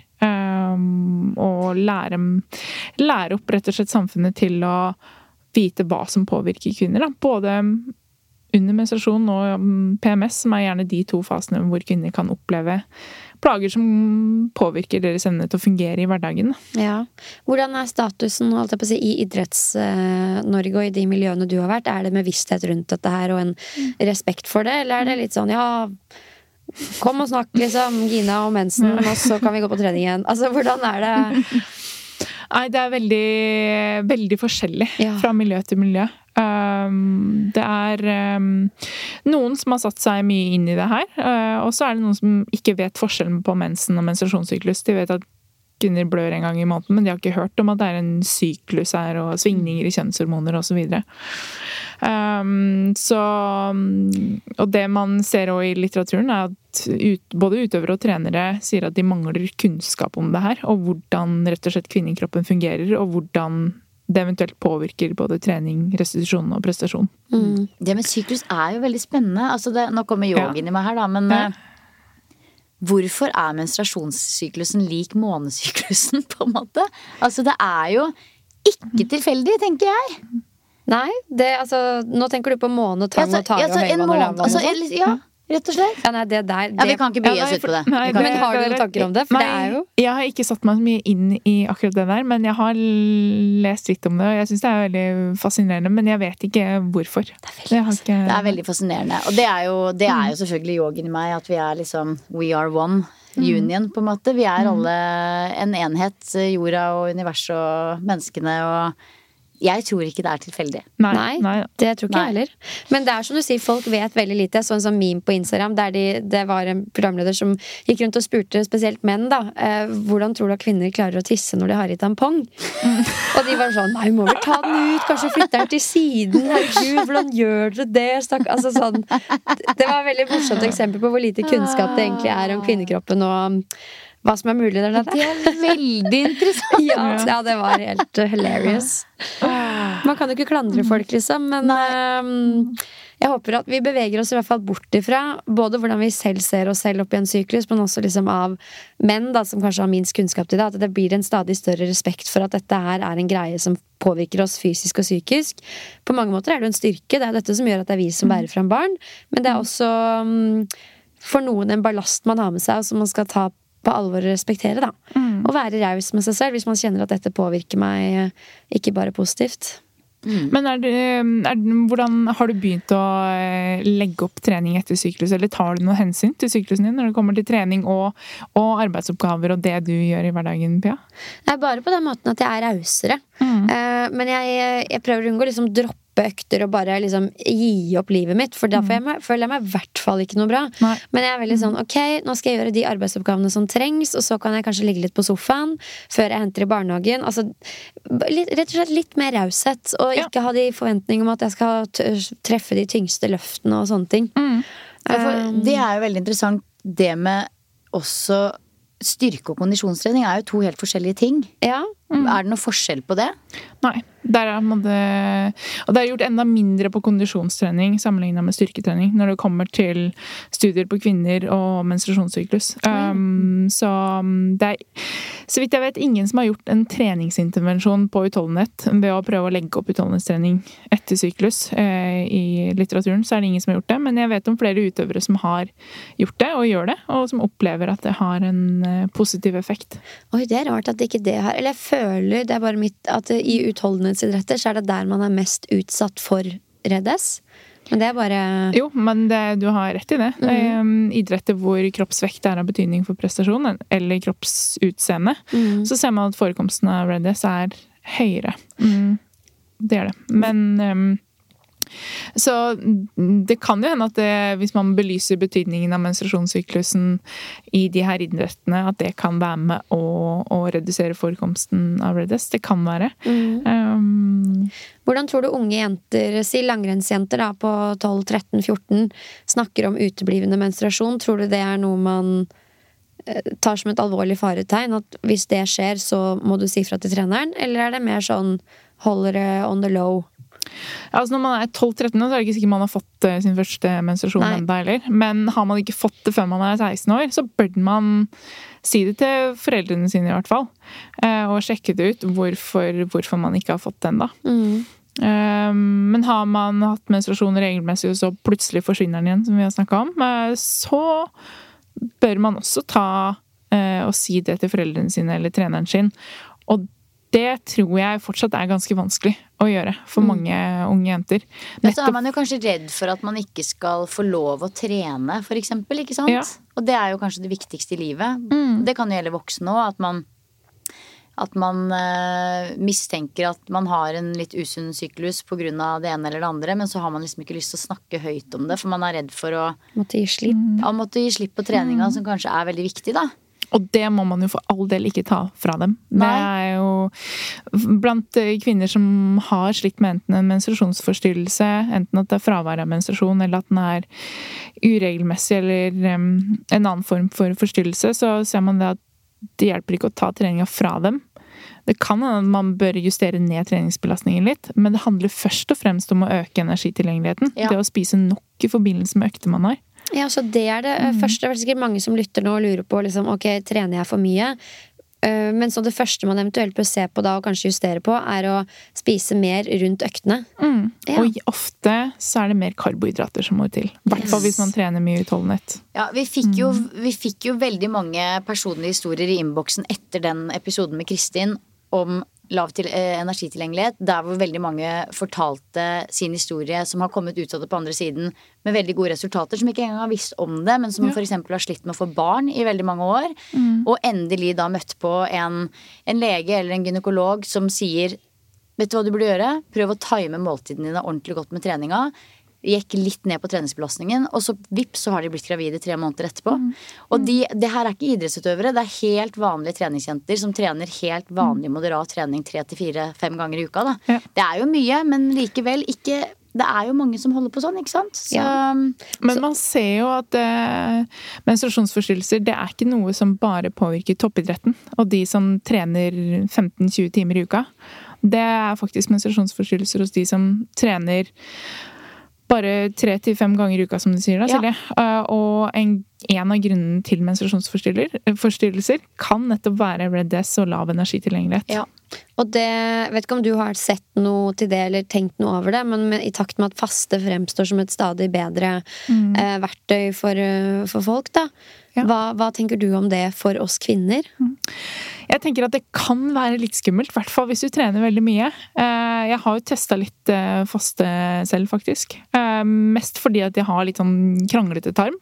Um, og lære, lære opp rett og slett samfunnet til å vite hva som påvirker kvinner. Da. Både under menstruasjon og P M S, som er gjerne de to fasene hvor kvinner kan oppleve plager som påvirker deres evne til å fungere i hverdagen. Ja. Hvordan er statusen holdt jeg på å si, i Idretts-Norge og i de miljøene du har vært? Er det med bevissthet rundt dette her og en respekt for det, eller er det litt sånn, ja, kom og snakk liksom, Gina og mensen, og så kan vi gå på trening igjen. Altså, hvordan er det? Nei, det er veldig, veldig forskjellig ja. Fra miljø til miljø. Um, det er um, noen som har satt seg mye inn i det her, uh, og så er det noen som ikke vet forskjellen på mensen og menstruasjonssyklus. De vet at kvinner blør en gang i måneden, men de har ikke hørt om at det er en syklus her, og svingninger i kjønnshormoner og så videre. Um, så, og det man ser også i litteraturen er at ut, både utøvere og trenere sier at de mangler kunnskap om det her, og hvordan rett og slett kvinnekroppen fungerer, og hvordan det eventuelt påvirker både trening, restitusjon og prestasjon. Mm. Det med syklus er jo veldig spennende. Altså det, nå kommer yogaen ja. I meg her da, men ja. Hvorfor er menstruasjonssyklusen lik månesyklusen på en måte? Altså det er jo ikke tilfeldig, tenker jeg. Nei, det, altså, nå tenker du på måne, tang og tare og høyvann og lavvann altså, og sånn? Ja. Rett og slett? Ja, nei, det der, det... ja, vi kan ikke bygge oss ut på det. Nei, det men har du noen tanker om det? For nei, det er jo... Jeg har ikke satt meg så mye inn i akkurat det der, men jeg har lest litt om det, og jeg synes det er veldig fascinerende, men jeg vet ikke hvorfor. Det er veldig, ikke... det er veldig fascinerende. Og det er, jo, det er jo selvfølgelig yogen i meg, at vi er liksom we are one union, på en måte. Vi er alle en enhet, jorda og universet og menneskene og... Jeg tror ikke det er tilfeldig. Nei, nei, nei. Det tror ikke nei. Jeg heller. Men det er som du sier, folk vet veldig lite. Sånn som meme på Instagram, der de, det var en programleder som gikk rundt og spurte spesielt menn da, eh, hvordan tror du at kvinner klarer å tisse når de har i tampong? Mm. Og de var sånn, nei, vi må vel ta den ut, kanskje flytte den til siden, herregud, hvordan gjør dere det? Stakk? Altså sånn, det var et veldig morsomt eksempel på hvor lite kunnskap det egentlig er om kvinnekroppen og hva som er mulig der. Det er veldig interessant. ja, ja, det var helt uh, hilarious. Man kan jo ikke klandre folk, liksom, men um, jeg håper at vi beveger oss i hvert fall bort ifra både hvordan vi selv ser oss selv opp i en syklus, men også liksom av menn da, som kanskje har minst kunnskap til det, at det blir en stadig større respekt for at dette her er en greie som påvirker oss fysisk og psykisk. På mange måter er det en styrke, det er dette som gjør at det er vi som bærer frem barn, men det er også um, for noen en ballast man har med seg, og som man skal ta på alvor og respektere, da. Mm. Og være raus med seg selv hvis man kjenner at dette påvirker meg ikke bare positivt. Mm. Men er det, er det, hvordan har du begynt å legge opp trening etter syklus, eller tar du noe hensyn til syklusen din når det kommer til trening og, og arbeidsoppgaver og det du gjør i hverdagen, Pia? Det er bare på den måten at jeg er rausere. Mm. Uh, men jeg, jeg prøver å unngå liksom droppe økter og bare liksom gi opp livet mitt, for da føler jeg meg, føler jeg meg i hvert fall ikke noe bra. Nei. Men jeg er veldig sånn, ok, nå skal jeg gjøre de arbeidsoppgavene som trengs, og så kan jeg kanskje ligge litt på sofaen før jeg henter i barnehagen. Altså, litt, rett og slett litt mer raushet, og ikke ja. ha de forventningene om at jeg skal treffe de tyngste løftene og sånne ting. Mm. Ja, for det er jo veldig interessant, det med også styrke- og kondisjonstrening er jo to helt forskjellige ting. Ja. Mm. Er det noe forskjell på det? Nei, der er man det, og det er gjort enda mindre på kondisjonstrening sammenlignet med styrketrening når det kommer til studier på kvinner og menstruasjonssyklus. Um, så det er, så vidt jeg vet, ingen som har gjort en treningsintervensjon på utholdenhet ved å prøve å legge opp utholdenhetstrening etter syklus. Uh, I litteraturen så er det ingen som har gjort det, men jeg vet om flere utøvere som har gjort det og gjør det, og som opplever at det har en uh, positiv effekt. Oi, det er rart at ikke det har, eller jeg føler, det er bare mitt, at i utholdenhetsidretter så er det der man er mest utsatt for reddes. Men det er bare... Jo, men det, du har rett i det. Mm. Idretter hvor kroppsvekt er av betydning for prestasjon, eller kroppsutseende, mm. så ser man at forekomsten av reddes er høyere. Mm. Det er det. Men... Um, Så det kan jo hende at det, hvis man belyser betydningen av menstruasjonssyklusen i de her idrettene, at det kan være med å, å redusere forekomsten av reddes. Det kan være. Mm. Um, Hvordan tror du unge jenter, si langrennsjenter da, på tolv, tretten, fjorten, snakker om uteblivende menstruasjon? Tror du det er noe man tar som et alvorlig faretegn? At hvis det skjer, så må du si fra til treneren? Eller er det mer sånn, holder det on the low? Ja, altså når man er tolv tretten år, så er det ikke sikkert man har fått sin første menstruasjon enda heller. Men har man ikke fått det før man er seksten år, så bør man si det til foreldrene sine i hvert fall. Og sjekke det ut hvorfor, hvorfor man ikke har fått det enda. Mm. Men har man hatt menstruasjon regelmessig, og så plutselig forsvinner den igjen, som vi har snakket om, så bør man også ta og si det til foreldrene sine eller treneren sin. Og det tror jeg fortsatt er ganske vanskelig å gjøre for mange mm. unge jenter. Ja, så er man jo kanskje redd for at man ikke skal få lov å trene, for eksempel, ikke sant? Ja. Og det er jo kanskje det viktigste i livet. Mm. Det kan jo gjelde voksne også, at man, at man uh, mistenker at man har en litt usunn syklus på grunn av det ene eller det andre, men så har man liksom ikke lyst til å snakke høyt om det, for man er redd for å måtte gi slipp. Ja, måtte gi slipp på treninga, mm. som kanskje er veldig viktig, da. Og det må man jo for all del ikke ta fra dem. Nei. Det er jo blant kvinner som har slitt med enten en menstruasjonsforstyrrelse, enten at det er fravær av menstruasjon, eller at den er uregelmessig, eller um, en annen form for forstyrrelse, så ser man det at det hjelper ikke å ta treninga fra dem. Det kan hende at man bør justere ned treningsbelastningen litt, men det handler først og fremst om å øke energitilgjengeligheten. Ja. Det å spise nok i forbindelse med økter man har. Ja, så det er det mm. første. Det er sikkert mange som lytter nå og lurer på liksom, ok, trener jeg for mye? Uh, men så det første man eventuelt bør se på da, og kanskje justere på, er å spise mer rundt øktene. Mm. Ja. Og ofte så er det mer karbohydrater som må til. I hvert fall hvis man trener mye utholdenhet. Ja, vi fikk, jo, vi fikk jo veldig mange personlige historier i innboksen etter den episoden med Kristin om lav til, eh, energitilgjengelighet, der hvor veldig mange fortalte sin historie som har kommet ut av det på andre siden med veldig gode resultater, som ikke engang har visst om det, men som ja. for eksempel har slitt med å få barn i veldig mange år, mm. og endelig da møtt på en, en lege eller en gynekolog som sier, vet du hva du burde gjøre? Prøv å time måltidene dine ordentlig godt med treninga. Gikk litt ned på treningsbelastningen, og så vips, så har de blitt gravide tre måneder etterpå. Mm. Og de, det her er ikke idrettsutøvere, det er helt vanlige treningsjenter som trener helt vanlig moderat trening tre til fire, fem ganger i uka. Da. Ja. Det er jo mye, men likevel ikke. Det er jo mange som holder på sånn, ikke sant? Så, ja. Men man ser jo at uh, menstruasjonsforstyrrelser, det er ikke noe som bare påvirker toppidretten, og de som trener femten til tjue timer i uka. det er faktisk menstruasjonsforstyrrelser hos de som trener bare tre til fem ganger i uka, som du sier da, Silje. Ja. Og en, en av grunnene til menstruasjonsforstyrrelser kan nettopp være R E D S og lav energitilgjengelighet. Ja. Og det, vet ikke om du har sett noe til det eller tenkt noe over det, men med, i takt med at faste fremstår som et stadig bedre mm. eh, verktøy for, for folk da. Ja. Hva, hva tenker du om det for oss kvinner? Mm. Jeg tenker at det kan være litt skummelt, i hvert fall hvis du trener veldig mye. Jeg har jo testet litt faste selv, faktisk. Mest fordi at jeg har litt sånn kranglete tarm.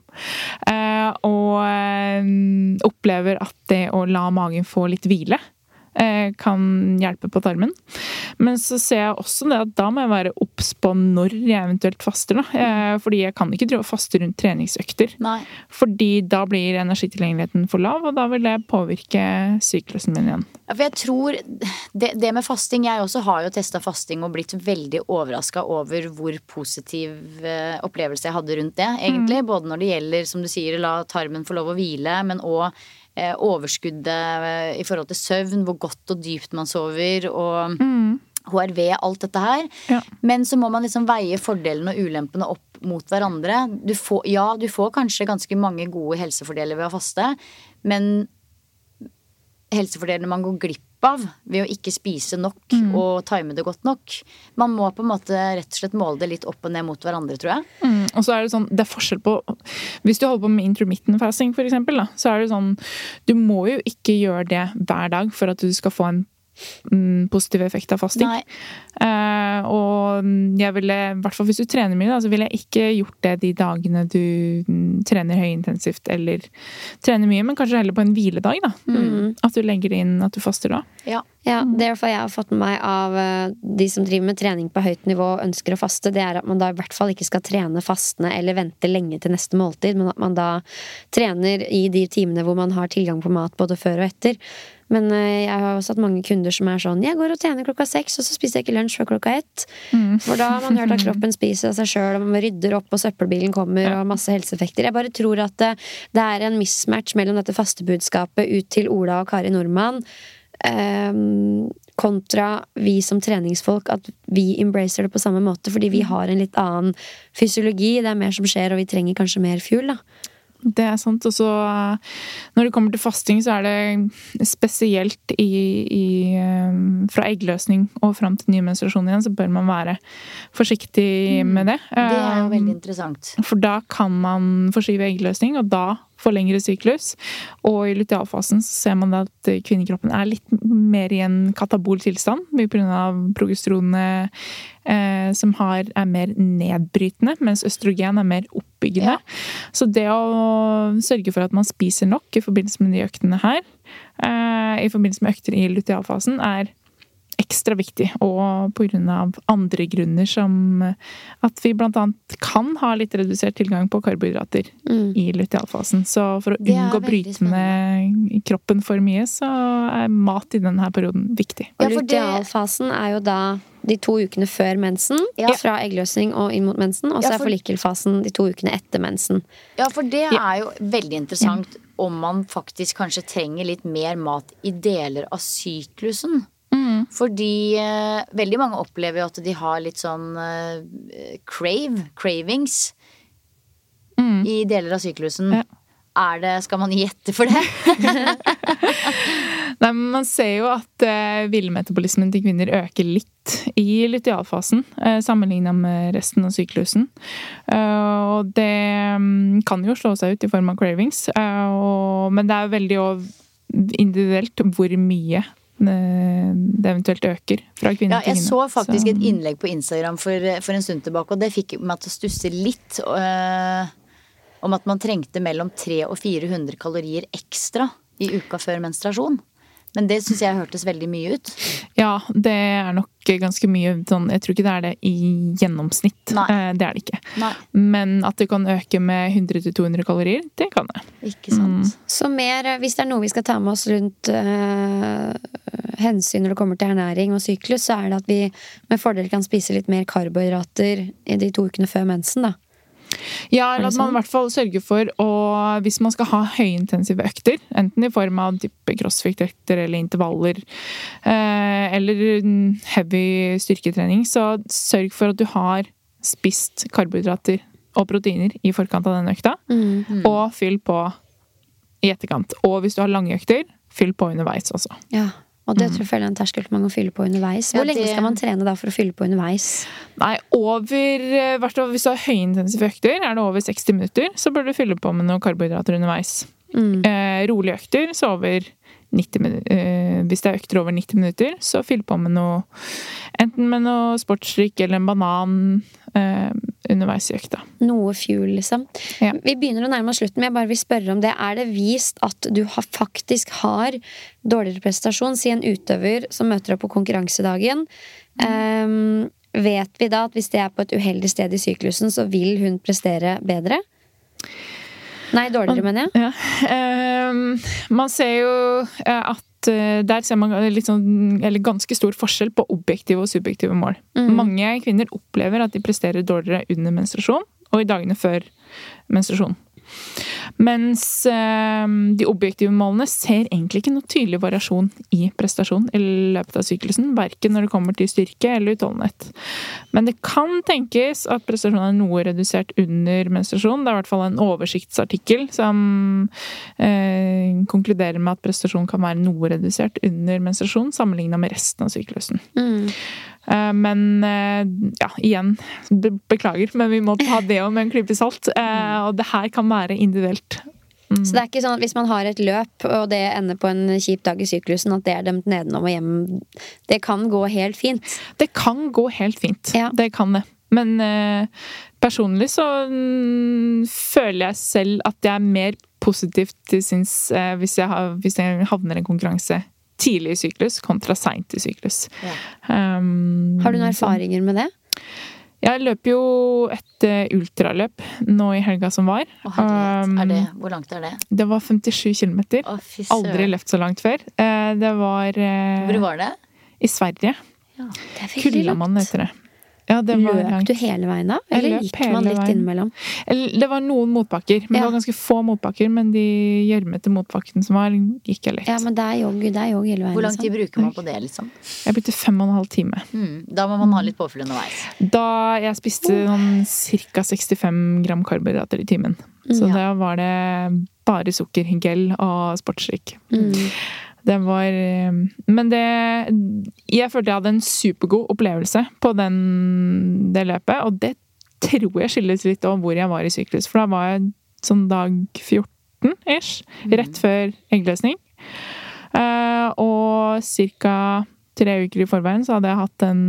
Og opplever at det å la magen få litt hvile kan hjelpe på tarmen. Men så ser jeg også det at da må jeg være obs på når jeg eventuelt faster. Da. Fordi jeg kan ikke faste rundt treningsøkter. Nei. Fordi da blir energitilgjengeligheten for lav, og da vil det påvirke syklusen min igjen. Ja, for jeg tror det, det med fasting, jeg også har jo testet fasting og blitt veldig overrasket over hvor positiv opplevelse jeg hadde rundt det, egentlig. Mm. Både når det gjelder, som du sier, la tarmen få lov å hvile, men også overskuddet i forhold til søvn, hvor godt og dypt man sover, og mm. H R V, alt dette her. Ja. Men så må man liksom veie fordelene og ulempene opp mot hverandre. Du får, ja, du får kanskje ganske mange gode helsefordeler ved å faste, men helsefordelene man går glipp av ved å ikke spise nok mm. og time det godt nok. Man må på en måte rett og slett måle det litt opp og ned mot hverandre, tror jeg. Mm. Og så er det sånn, det er forskjell på, hvis du holder på med intermittent fasting for eksempel, da, så er det sånn, du må jo ikke gjøre det hver dag for at du skal få en mm, positiv effekt av fasting. Uh, og jeg ville, i hvert fall hvis du trener mye, da, så ville jeg ikke gjort det de dagene du mm, trener høyintensivt eller trener mye, men kanskje heller på en hviledag da. Mm. At du legger inn at du faster da. Ja. Ja, det er derfor jeg har fått med meg av de som driver med trening på høyt nivå og ønsker å faste, det er at man da i hvert fall ikke skal trene fastende eller vente lenge til neste måltid, men at man da trener i de timene hvor man har tilgang på mat både før og etter. Men jeg har også hatt mange kunder som er sånn, jeg går og trener klokka seks, og så spiser jeg ikke lunsj før klokka ett. Mm. For da har man hørt at kroppen spiser av seg selv, og man rydder opp, og søppelbilen kommer, og masse helseeffekter. Jeg bare tror at det, det er en mismatch mellom dette fastebudskapet ut til Ola og Kari Nordmann, Um, kontra vi som treningsfolk, at vi embracer det på samme måte, fordi vi har en litt annen fysiologi, det er mer som skjer, og vi trenger kanskje mer fuel da. Det er sant, og så når det kommer til fasting så er det spesielt i, i, fra eggløsning og frem til ny menstruasjon igjen, så bør man være forsiktig med det. Det er jo veldig interessant. For da kan man forskyve eggløsning, og da få lengre syklus. Og i lutealfasen så ser man at kvinnekroppen er litt mer i en katabol tilstand, på grunn av progesteronene eh, som har, er mer nedbrytende, mens østrogen er mer oppbyggende. Ja. Så det å sørge for at man spiser nok i forbindelse med de øktene her, eh, i forbindelse med økter i lutealfasen, er ekstra viktig, og på grunn av andre grunner som at vi blant annet kan ha litt redusert tilgang på karbohydrater mm. i lutealfasen. Så for å unngå å bryte med kroppen for mye, så er mat i denne perioden viktig. Og lutealfasen er jo da de to ukene før mensen, ja. Fra eggløsning og inn mot mensen, og så ja, for... er follikelfasen de to ukene etter mensen. Ja, for det ja. Er jo veldig interessant ja. Om man faktisk kanskje trenger litt mer mat i deler av syklusen. Mm. Fordi eh, veldig mange opplever jo at de har litt sånn eh, crave, cravings mm. i deler av syklusen. Ja. Er det, skal man gjette for det? Nei, men man ser jo at eh, hvilemetabolismen til kvinner øker litt i lutealfasen, eh, sammenlignet med resten av syklusen. Uh, og det um, kan jo slå seg ut i form av cravings, uh, og, men det er jo veldig individuelt hvor mye det eventuelt øker fra kvinner ja, til kvinner. Jeg så faktisk så. Et innlegg på Instagram for, for en stund tilbake, og det fikk meg til å stusse litt øh, om at man trengte mellom tre og fire hundre kalorier ekstra i uka før menstruasjon. Men det synes jeg hørtes veldig mye ut. Ja, det er nok ganske mye sånn, jeg tror ikke det er det i gjennomsnitt. Nei. Det er det ikke. Nei. Men at det kan øke med hundre til to hundre kalorier, det kan det. Ikke sant. Mm. Så mer, hvis det er noe vi skal ta med oss rundt øh, hensyn når det kommer til ernæring og syklus, så er det at vi med fordel kan spise litt mer karbohydrater i de to ukene før mensen da. Ja, eller at man i hvert fall sørger for å, hvis man skal ha høyintensive økter, enten i form av type crossfit-økter eller intervaller, eh, eller heavy styrketrening, så sørg for at du har spist karbohydrater og proteiner i forkant av den økta, mm. og fyll på i etterkant. Og hvis du har lange økter, fyll på underveis også. Ja. Og det tror jeg er en terskel man kan fylle på underveis. Hvor ja, det... lenge skal man trene da for å fylle på underveis? Nei, over, hvert fall hvis du har høyintensive økter, er det over seksti minutter, så bør du fylle på med noen karbohydrater underveis. Mm. Eh, rolige økter, så over nitti minutter. Eh, hvis det er økter over nitti minutter, så fyll på med noe, enten med noe sportsdrikk eller en banan eh, underveis i økta. Noe fuel, liksom. Ja. Vi begynner å nærme oss slutten, men jeg bare vil spørre om det. Er det vist at du har, faktisk har dårligere prestasjon, si en utøver som møter opp på konkurransedagen? Mm. Um, vet vi da at hvis det er på et uheldig sted i syklusen, så vil hun prestere bedre? Nei, dårligere, mener jeg. Ja. Um, man ser jo at uh, der ser man litt sånn, eller ganske stor forskjell på objektive og subjektive mål. Mm. Mange kvinner opplever at de presterer dårligere under menstruasjon og i dagene før menstruasjon. Mens eh, de objektive målene ser egentlig ikke noe tydelig variasjon i prestasjon i løpet av syklusen, hverken når det kommer til styrke eller utholdenhet. Men det kan tenkes at prestasjonen er noe redusert under menstruasjon. Det er i hvert fall en oversiktsartikkel som eh, konkluderer med at prestasjon kan være noe redusert under menstruasjon sammenlignet med resten av syklusen. Mm. Men ja, igjen, beklager, men vi må ta det om en klype salt, og det her kan være individuelt. Mm. Så det er ikke sånn at hvis man har et løp, og det ender på en kjip dag i syklusen, at det er dømt nedenom og hjem, det kan gå helt fint? Det kan gå helt fint, ja. Det kan det. Men eh, personlig så mm, føler jeg selv at jeg er mer positivt til sinns eh, hvis, jeg har, hvis jeg havner i en konkurranse tidlig i syklus kontra sent i syklus. Ja. Um, har du noen erfaringer med det? Jeg løper jo et uh, ultraløp nå i helga som var. Å, um, er det, hvor langt er det? Det var femtisju kilometer. Å, aldri løpt så langt før. Uh, det var... Uh, hvor var det? I Sverige. Ja, det er veldig Kullamann heter det. Ja, det var løp langt. Du hele veien da? Eller gikk man litt innimellom? Det var noen motbakker, men ja. Det var ganske få motbakker, men de gjørmete motbakkene som var, gikk jeg litt. Ja, men det er jogg, det er jogg hele veien. Hvor lang tid bruker man på det, liksom? Jeg brukte fem og en halv time. Mm, da må man ha litt påfyll underveis. Da jeg spiste sånn cirka sekstifem gram karbohydrater i timen. Så mm, ja. Da var det bare sukker, gel og sportsdrikk. Mm. Det var, men det, jeg følte jeg hadde en supergod opplevelse på den, det løpet, og det tror jeg skyldes litt om hvor jeg var i syklus, for da var jeg sånn dag fjorten-ish, rett før eggløsning, uh, og cirka tre uker i forveien så hadde jeg hatt en,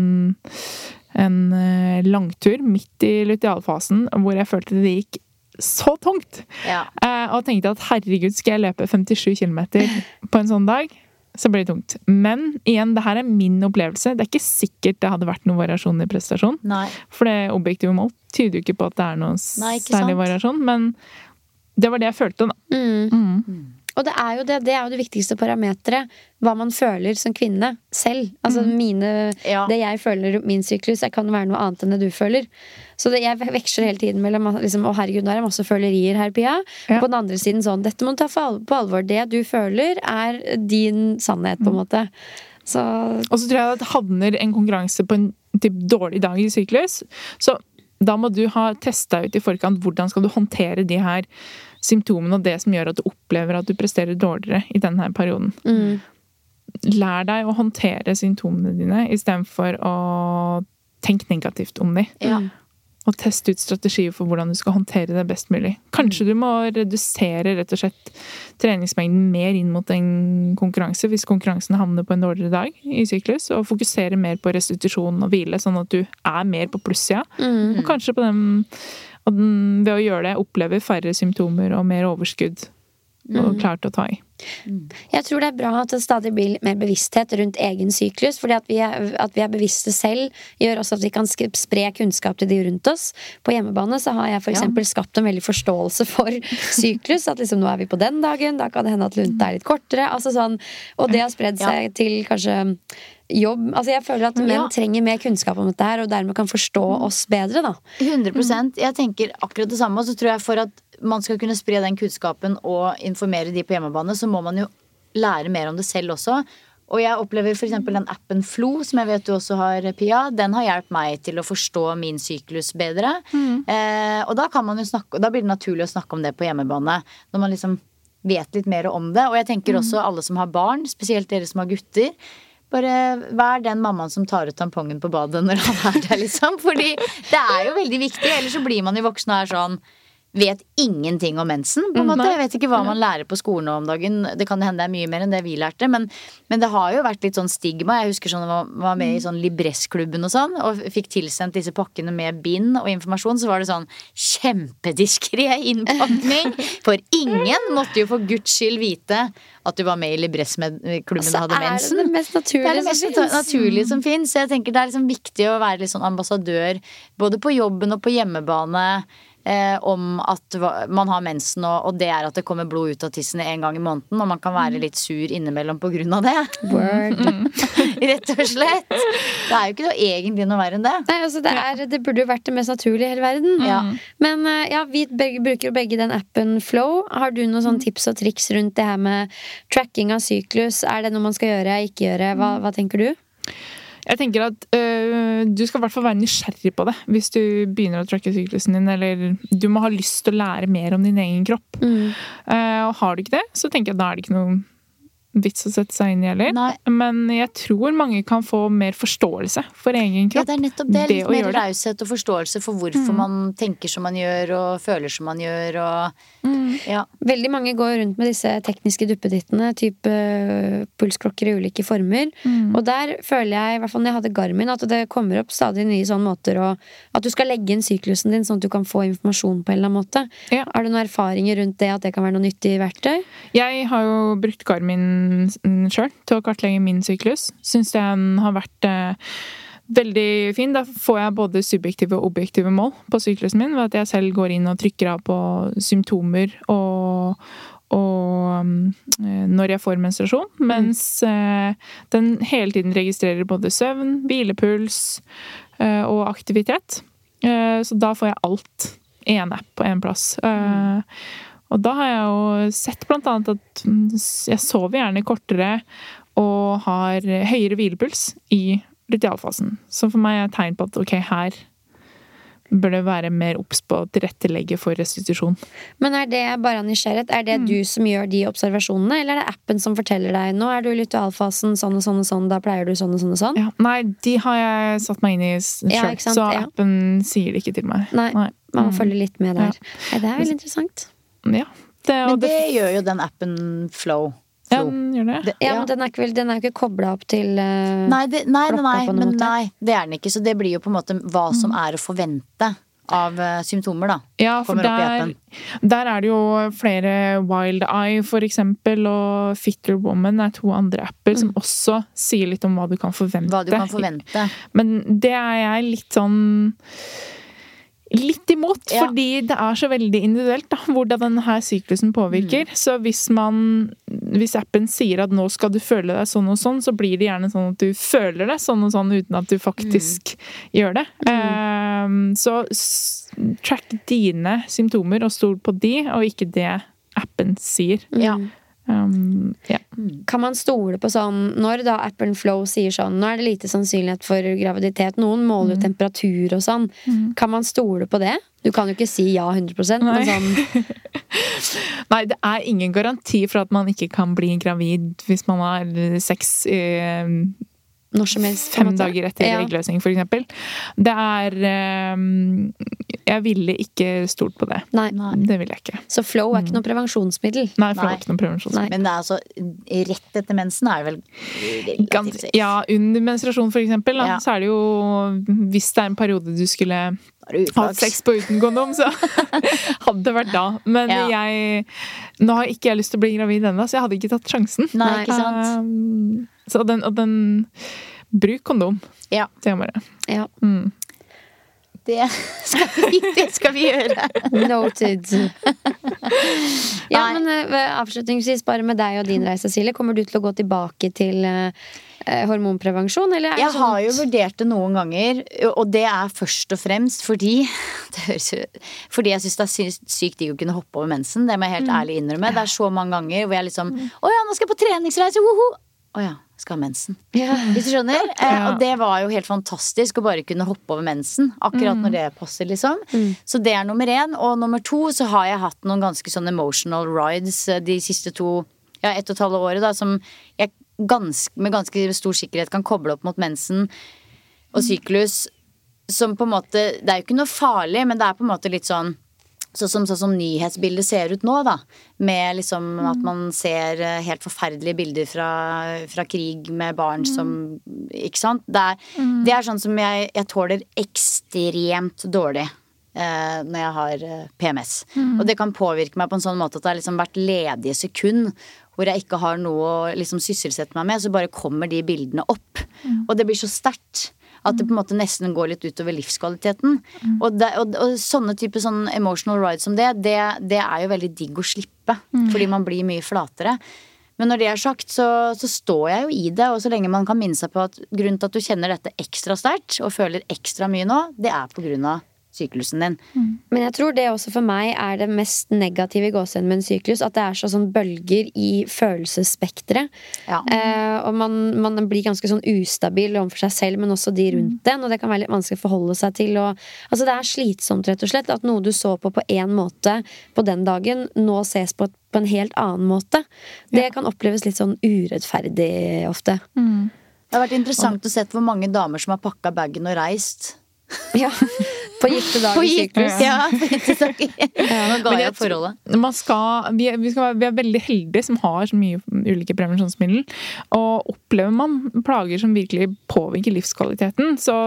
en langtur midt i lutealfasen, hvor jeg følte det gikk så tungt. Ja. Eh, og tenkte at herregud, skal jeg løpe femtisju kilometer på en sånn dag, så blir det tungt. Men igjen, det her er min opplevelse. Det er ikke sikkert det hadde vært noen variasjon i prestasjon. Nei. For det objektive mål tyder jo ikke på at det er noen Nei, særlig sant? Variasjon, men det var det jeg følte da. Mm. Mm. Og det er jo det, det er jo det viktigste parametret, hva man føler som kvinne selv. Altså mm. mine, ja. Det jeg føler rundt min syklus, det kan være noe annet enn det du føler. Så det, jeg veksler hele tiden mellom, liksom, å herregud, nå er det masse følerier her, Pia. Ja. På den andre siden sånn, dette må du ta for, på alvor. Det du føler er din sannhet, på en måte. Så... Og så tror jeg at det havner en konkurranse på en typ dårlig dag i syklus, så da må du ha testet ut i forkant hvordan skal du håndtere de her symptomene og det som gjør at du opplever at du presterer dårligere i denne perioden. Mm. Lær deg å håndtere symptomene dine i stedet for å tenke negativt om dem. Ja. Og teste ut strategier for hvordan du skal håndtere det best mulig. Kanskje du må redusere rett og slett treningsmengden mer inn mot en konkurranse hvis konkurransen havner på en dårligere dag i syklus, og fokusere mer på restitusjon og hvile, sånn at du er mer på plussida. Mm. Og kanskje på den, og den, ved å gjøre det, opplever færre symptomer og mer overskudd og mm. klart å ta i. Jeg tror det er bra at det stadig blir mer bevissthet rundt egen syklus, fordi at vi er, at vi er bevisste selv gjør også at vi kan spre kunnskap til de rundt oss. På hjemmebane så har jeg for eksempel ja. skapt en veldig forståelse for syklus, at liksom nå er vi på den dagen, da kan det hende at lunta er litt kortere, altså sånn, og det har spredd seg ja. til kanskje jobb, altså jeg føler at menn ja. trenger mer kunnskap om dette her, og dermed kan forstå oss bedre da. hundre prosent, jeg tenker akkurat det samme, og så tror jeg for at man skal kunne spre den kunnskapen og informere de på hjemmebane, så må man jo lære mer om det selv også. Og jeg opplever for eksempel den appen Flo, som jeg vet du også har, Pia, den har hjulpet meg til å forstå min syklus bedre. Mm. Eh, og da kan man jo snakke, da blir det naturlig å snakke om det på hjemmebane, når man liksom vet litt mer om det. Og jeg tenker også alle som har barn, spesielt dere som har gutter, bare vær den mammaen som tar ut tampongen på badet når han er der, liksom. Fordi det er jo veldig viktig, ellers så blir man jo voksen og er sånn vet ingenting om mensen, på en måte. Jeg vet ikke hva man lærer på skolen om dagen. Det kan hende det er mye mer enn det vi lærte, men, men det har jo vært litt sånn stigma. Jeg husker sånn at jeg var med i sånn Libress-klubben og sånn, og fikk tilsendt disse pakkene med bind og informasjon, så var det sånn kjempediskré innpakning, for ingen måtte jo for Guds skyld vite at du var med i Libress-klubben og hadde mensen. Det er det mest naturlige, det er det mest som, naturlige som finnes. Jeg tenker det er liksom viktig å være litt sånn ambassadør, både på jobben og på hjemmebane, Eh, om at man har mensen, og, og det er at det kommer blod ut av tissene en gang i måneden, og man kan være litt sur innimellom på grunn av det. Word. Rett og slett. Det er jo ikke noe egentlig noe verre enn det. Nei, altså det, er, det burde jo vært det mest naturlige i hele verden. Ja. Men ja, vi begge, bruker begge den appen Flow. Har du noen sånn tips og triks rundt det her med tracking av syklus? Er det noe man skal gjøre, ikke gjøre? Hva, hva tenker du? Jeg tenker at øh, du skal i hvert fall være nysgjerrig på det hvis du begynner å tracke syklusen din, eller du må ha lyst til å lære mer om din egen kropp. Mm. Uh, og har du ikke det, så tenker jeg at da er det ikke noe vits å sette seg inn i heller. Nei. Men jeg tror mange kan få mer forståelse for egen kropp. Ja, det er nettopp det. Litt mer raushet og forståelse for hvorfor mm. man tenker som man gjør og føler som man gjør. Og, mm. ja. Veldig mange går rundt med disse tekniske duppedittene, type uh, pulsklokker i ulike former. Mm. Og der føler jeg, i hvert fall når jeg hadde Garmin, at det kommer opp stadig nye sånne måter, og at du skal legge inn syklusen din sånn at du kan få informasjon på en eller annen måte. Ja. Har du noen erfaringer rundt det, at det kan være noe nyttig verktøy? Jeg har jo brukt Garmin selv til å kartlegge min syklus. Synes den har vært eh, veldig fin. Da får jeg både subjektive og objektive mål på syklusen min, ved at jeg selv går inn og trykker av på symptomer og, og eh, når jeg får menstruasjon, mens eh, den hele tiden registrerer både søvn, hvilepuls eh, og aktivitet. Eh, så da får jeg alt i en app på en plass. Eh, Og da har jeg jo sett blant annet at jeg sover gjerne kortere og har høyere hvilepuls i lutealfasen. Så for meg er det tegn på at ok, her bør det være mer obs på å tilrettelegge for restitusjon. Men er det bare nysgjerrighet? Er det mm. du som gjør de observasjonene, eller er det appen som forteller deg nå er du i lutealfasen, sånn og sånn og sånn, da pleier du sånn og sånn og sånn? Ja, nei, de har jeg satt meg inn i selv, ja, så appen ja. sier det ikke til meg. Nei, nei. man må mm. følge litt med der. Ja. Ja, det er veldig interessant. Ja, det, men det, det gjør jo den appen Flow. Flow. Ja, den gjør det. det ja, ja, men den er ikke, den er ikke koblet opp til uh, nei, det, nei, nei, men nei, det er den ikke. Så det blir jo på en måte hva som er å forvente av uh, symptomer, da. Ja, for der, der er det jo flere Wild Eye, for eksempel, og Fitter Woman er to andre apper mm. som også sier litt om hva du kan forvente. Hva du kan forvente. Men det er jeg litt sånn litt imot, ja. fordi det er så veldig individuelt da, hvordan denne syklusen påvirker. Mm. Så hvis man, hvis appen sier at nå skal du føle deg sånn og sånn, så blir det gjerne sånn at du føler det sånn og sånn uten at du faktisk mm. gjør det. Mm. Um, så track dine symptomer og stol på de, og ikke det appen sier. Ja. Um, ja. Kan man stole på sånn når da appen Flow sier sånn nå er det lite sannsynlighet for graviditet, noen måler jo mm. temperatur og sånn, mm. kan man stole på det? Du kan jo ikke si ja hundre prosent, men sånn Nei, det er ingen garanti for at man ikke kan bli gravid hvis man har sex eh, når som helst, fem dager etter ja. eggløsning, for eksempel. Det er um, jeg ville ikke stolt på det. Nei. Det ville jeg ikke. Så flow er ikke noe prevensjonsmiddel? Nei, flow er ikke noe prevensjonsmiddel. Men det er altså, rett etter mensen er det vel relativt safe. Ja, under menstruasjon for eksempel, da, Ja. så er det jo, hvis det er en periode du skulle hatt sex på uten kondom, så hadde det vært da. Men Ja. jeg, nå har ikke jeg lyst til å bli gravid ennå, så jeg hadde ikke tatt sjansen. Nei, ikke sant? Um, så den, og den, bruk kondom, Ja. sier jeg bare. Ja. Mm. Det skal vi, det skal vi gjøre. Noted. Ja, Nei. men uh, avslutningsvis bare med deg og din reise, Silje. Kommer du til å gå tilbake til uh, hormonprevensjon, eller er det Jeg sånn har jo at- vurdert det noen ganger, og det er først og fremst fordi det høres jo, fordi jeg synes det er sy- sykt digg å kunne hoppe over mensen. Det må jeg helt ærlig innrømme. Det er så mange ganger hvor jeg liksom Å ja, nå skal jeg på treningsreise, woho! Å ja, skal ha mensen. Hvis du skjønner? Eh, og det var jo helt fantastisk å bare kunne hoppe over mensen akkurat når det passer, liksom. Så det er nummer én. Og nummer to så har jeg hatt noen ganske sånn emotional rides eh, de siste to, ja, ett og et halvt året, da, som jeg ganske, med ganske stor sikkerhet kan koble opp mot mensen og syklus. Som på en måte, det er jo ikke noe farlig, men det er på en måte litt sånn Sånn som, sånn som nyhetsbildet ser ut nå, da. Med liksom at man ser eh, helt forferdelige bilder fra, fra krig med barn som Ikke sant? Det er, det er sånn som jeg, jeg tåler ekstremt dårlig eh, når jeg har eh, P M S. Og det kan påvirke meg på en sånn måte at det har liksom vært ledige sekund hvor jeg ikke har noe å liksom sysselsette meg med, så bare kommer de bildene opp. Og det blir så sterkt. At det på en måte nesten går litt utover livskvaliteten. Mm. Og, det, og, og sånne type sånn emotional rides som det, det, det er jo veldig digg å slippe. Mm. Fordi man blir mye flatere. Men når det er sagt, så, så står jeg jo i det. Og så lenge man kan minne seg på at grunnen til at du kjenner dette ekstra sterkt, og føler ekstra mye nå, det er på grunn av syklusen din. Mm. Men jeg tror det også for meg er det mest negative i gåsehud med en syklus, at det er så sånn bølger i følelsesspektret. Ja. Eh, og man, man blir ganske sånn ustabil overfor seg selv, men også de rundt den, og det kan være litt vanskelig å forholde seg til. Og, altså det er slitsomt, rett og slett, at noe du så på på en måte på den dagen, nå ses på, på en helt annen måte. Det kan oppleves litt sånn urettferdig ofte. Mm. Det har vært interessant å se hvor mange damer som har pakket bagen og reist. Ja, på gitte dager i syklus. Ja, på gitte dager. Ja, nå ga jeg opp forholdet. Man skal, vi, er, vi, skal, vi er veldig heldige som har så mye ulike prevensjonsmiddel, og opplever man plager som virkelig påvirker livskvaliteten, så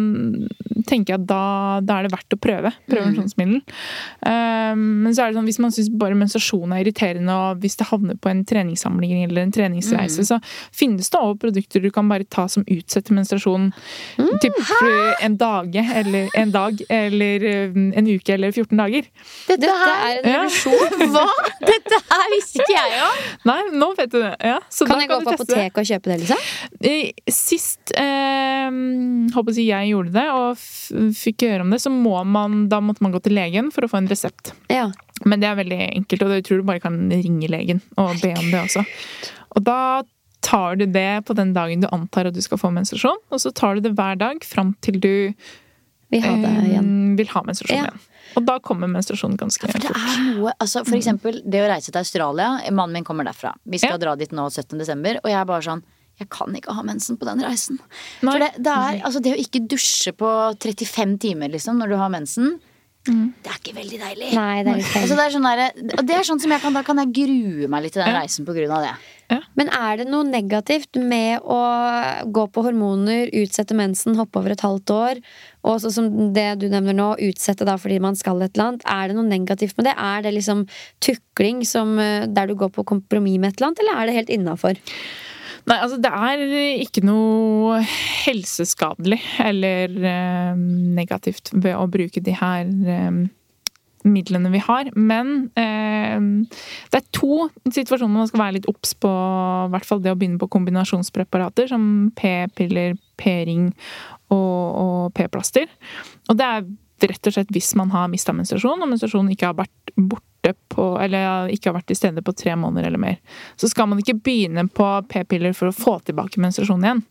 tenker jeg at da, da er det verdt å prøve prevensjonsmiddel. Mm. Um, men så er det sånn, hvis man synes bare menstruasjon er irriterende, og hvis det havner på en treningssamling eller en treningsreise, mm. så finnes det også produkter du kan bare ta som utsetter menstruasjon mm. typ en dag eller en dag, eller en uke, eller fjorten dager. Dette, Dette her er en revolusjon. Ja. Hva? Dette her visste ikke jeg jo. Nei, nå vet du det. Ja, så kan jeg gå på apoteket og kjøpe det, liksom? Sist, eh, håper jeg jeg gjorde det, og f- fikk høre om det, så må man, da måtte man gå til legen for å få en resept. Ja. Men det er veldig enkelt, og jeg tror du bare kan ringe legen og be om det også. Og da tar du det på den dagen du antar at du skal få menstruasjon, og så tar du det hver dag frem til du vil ha, det igjen. Eh, vil ha menstruasjon ja. igjen. Og da kommer menstruasjonen ganske ja, for det fort. Er noe, altså for eksempel det å reise til Australia, mannen min kommer derfra. Vi skal ja. dra dit nå syttende desember, og jeg er bare sånn, jeg kan ikke ha mensen på den reisen. Nei. For det, det er, altså det å ikke dusje på trettifem timer liksom, når du har mensen, mm. det er ikke veldig deilig. Nei, det er litt altså det er sånn der, og det er sånn som jeg kan, da kan jeg grue meg litt til den ja. reisen på grunn av det. Ja. Men er det noe negativt med å gå på hormoner, utsette mensen, hoppe over et halvt år, og så som det du nevner nå, utsette da fordi man skal et eller annet? Er det noe negativt med det? Er det liksom tukling som, der du går på kompromiss med et eller annet, eller er det helt innenfor? Nei, altså det er ikke noe helseskadelig eller eh, negativt ved å bruke de her eh, midlene vi har, men eh, det er to situasjoner man skal være litt obs på, i hvert fall det å begynne på kombinasjonspreparater som p-piller, p-ring og, og p-plaster. Og det er rett og slett hvis man har mistet menstruasjon, og menstruasjonen ikke har vært borte på, eller ikke har vært til stede på tre måneder eller mer. Så skal man ikke begynne på p-piller for å få tilbake menstruasjonen igjen.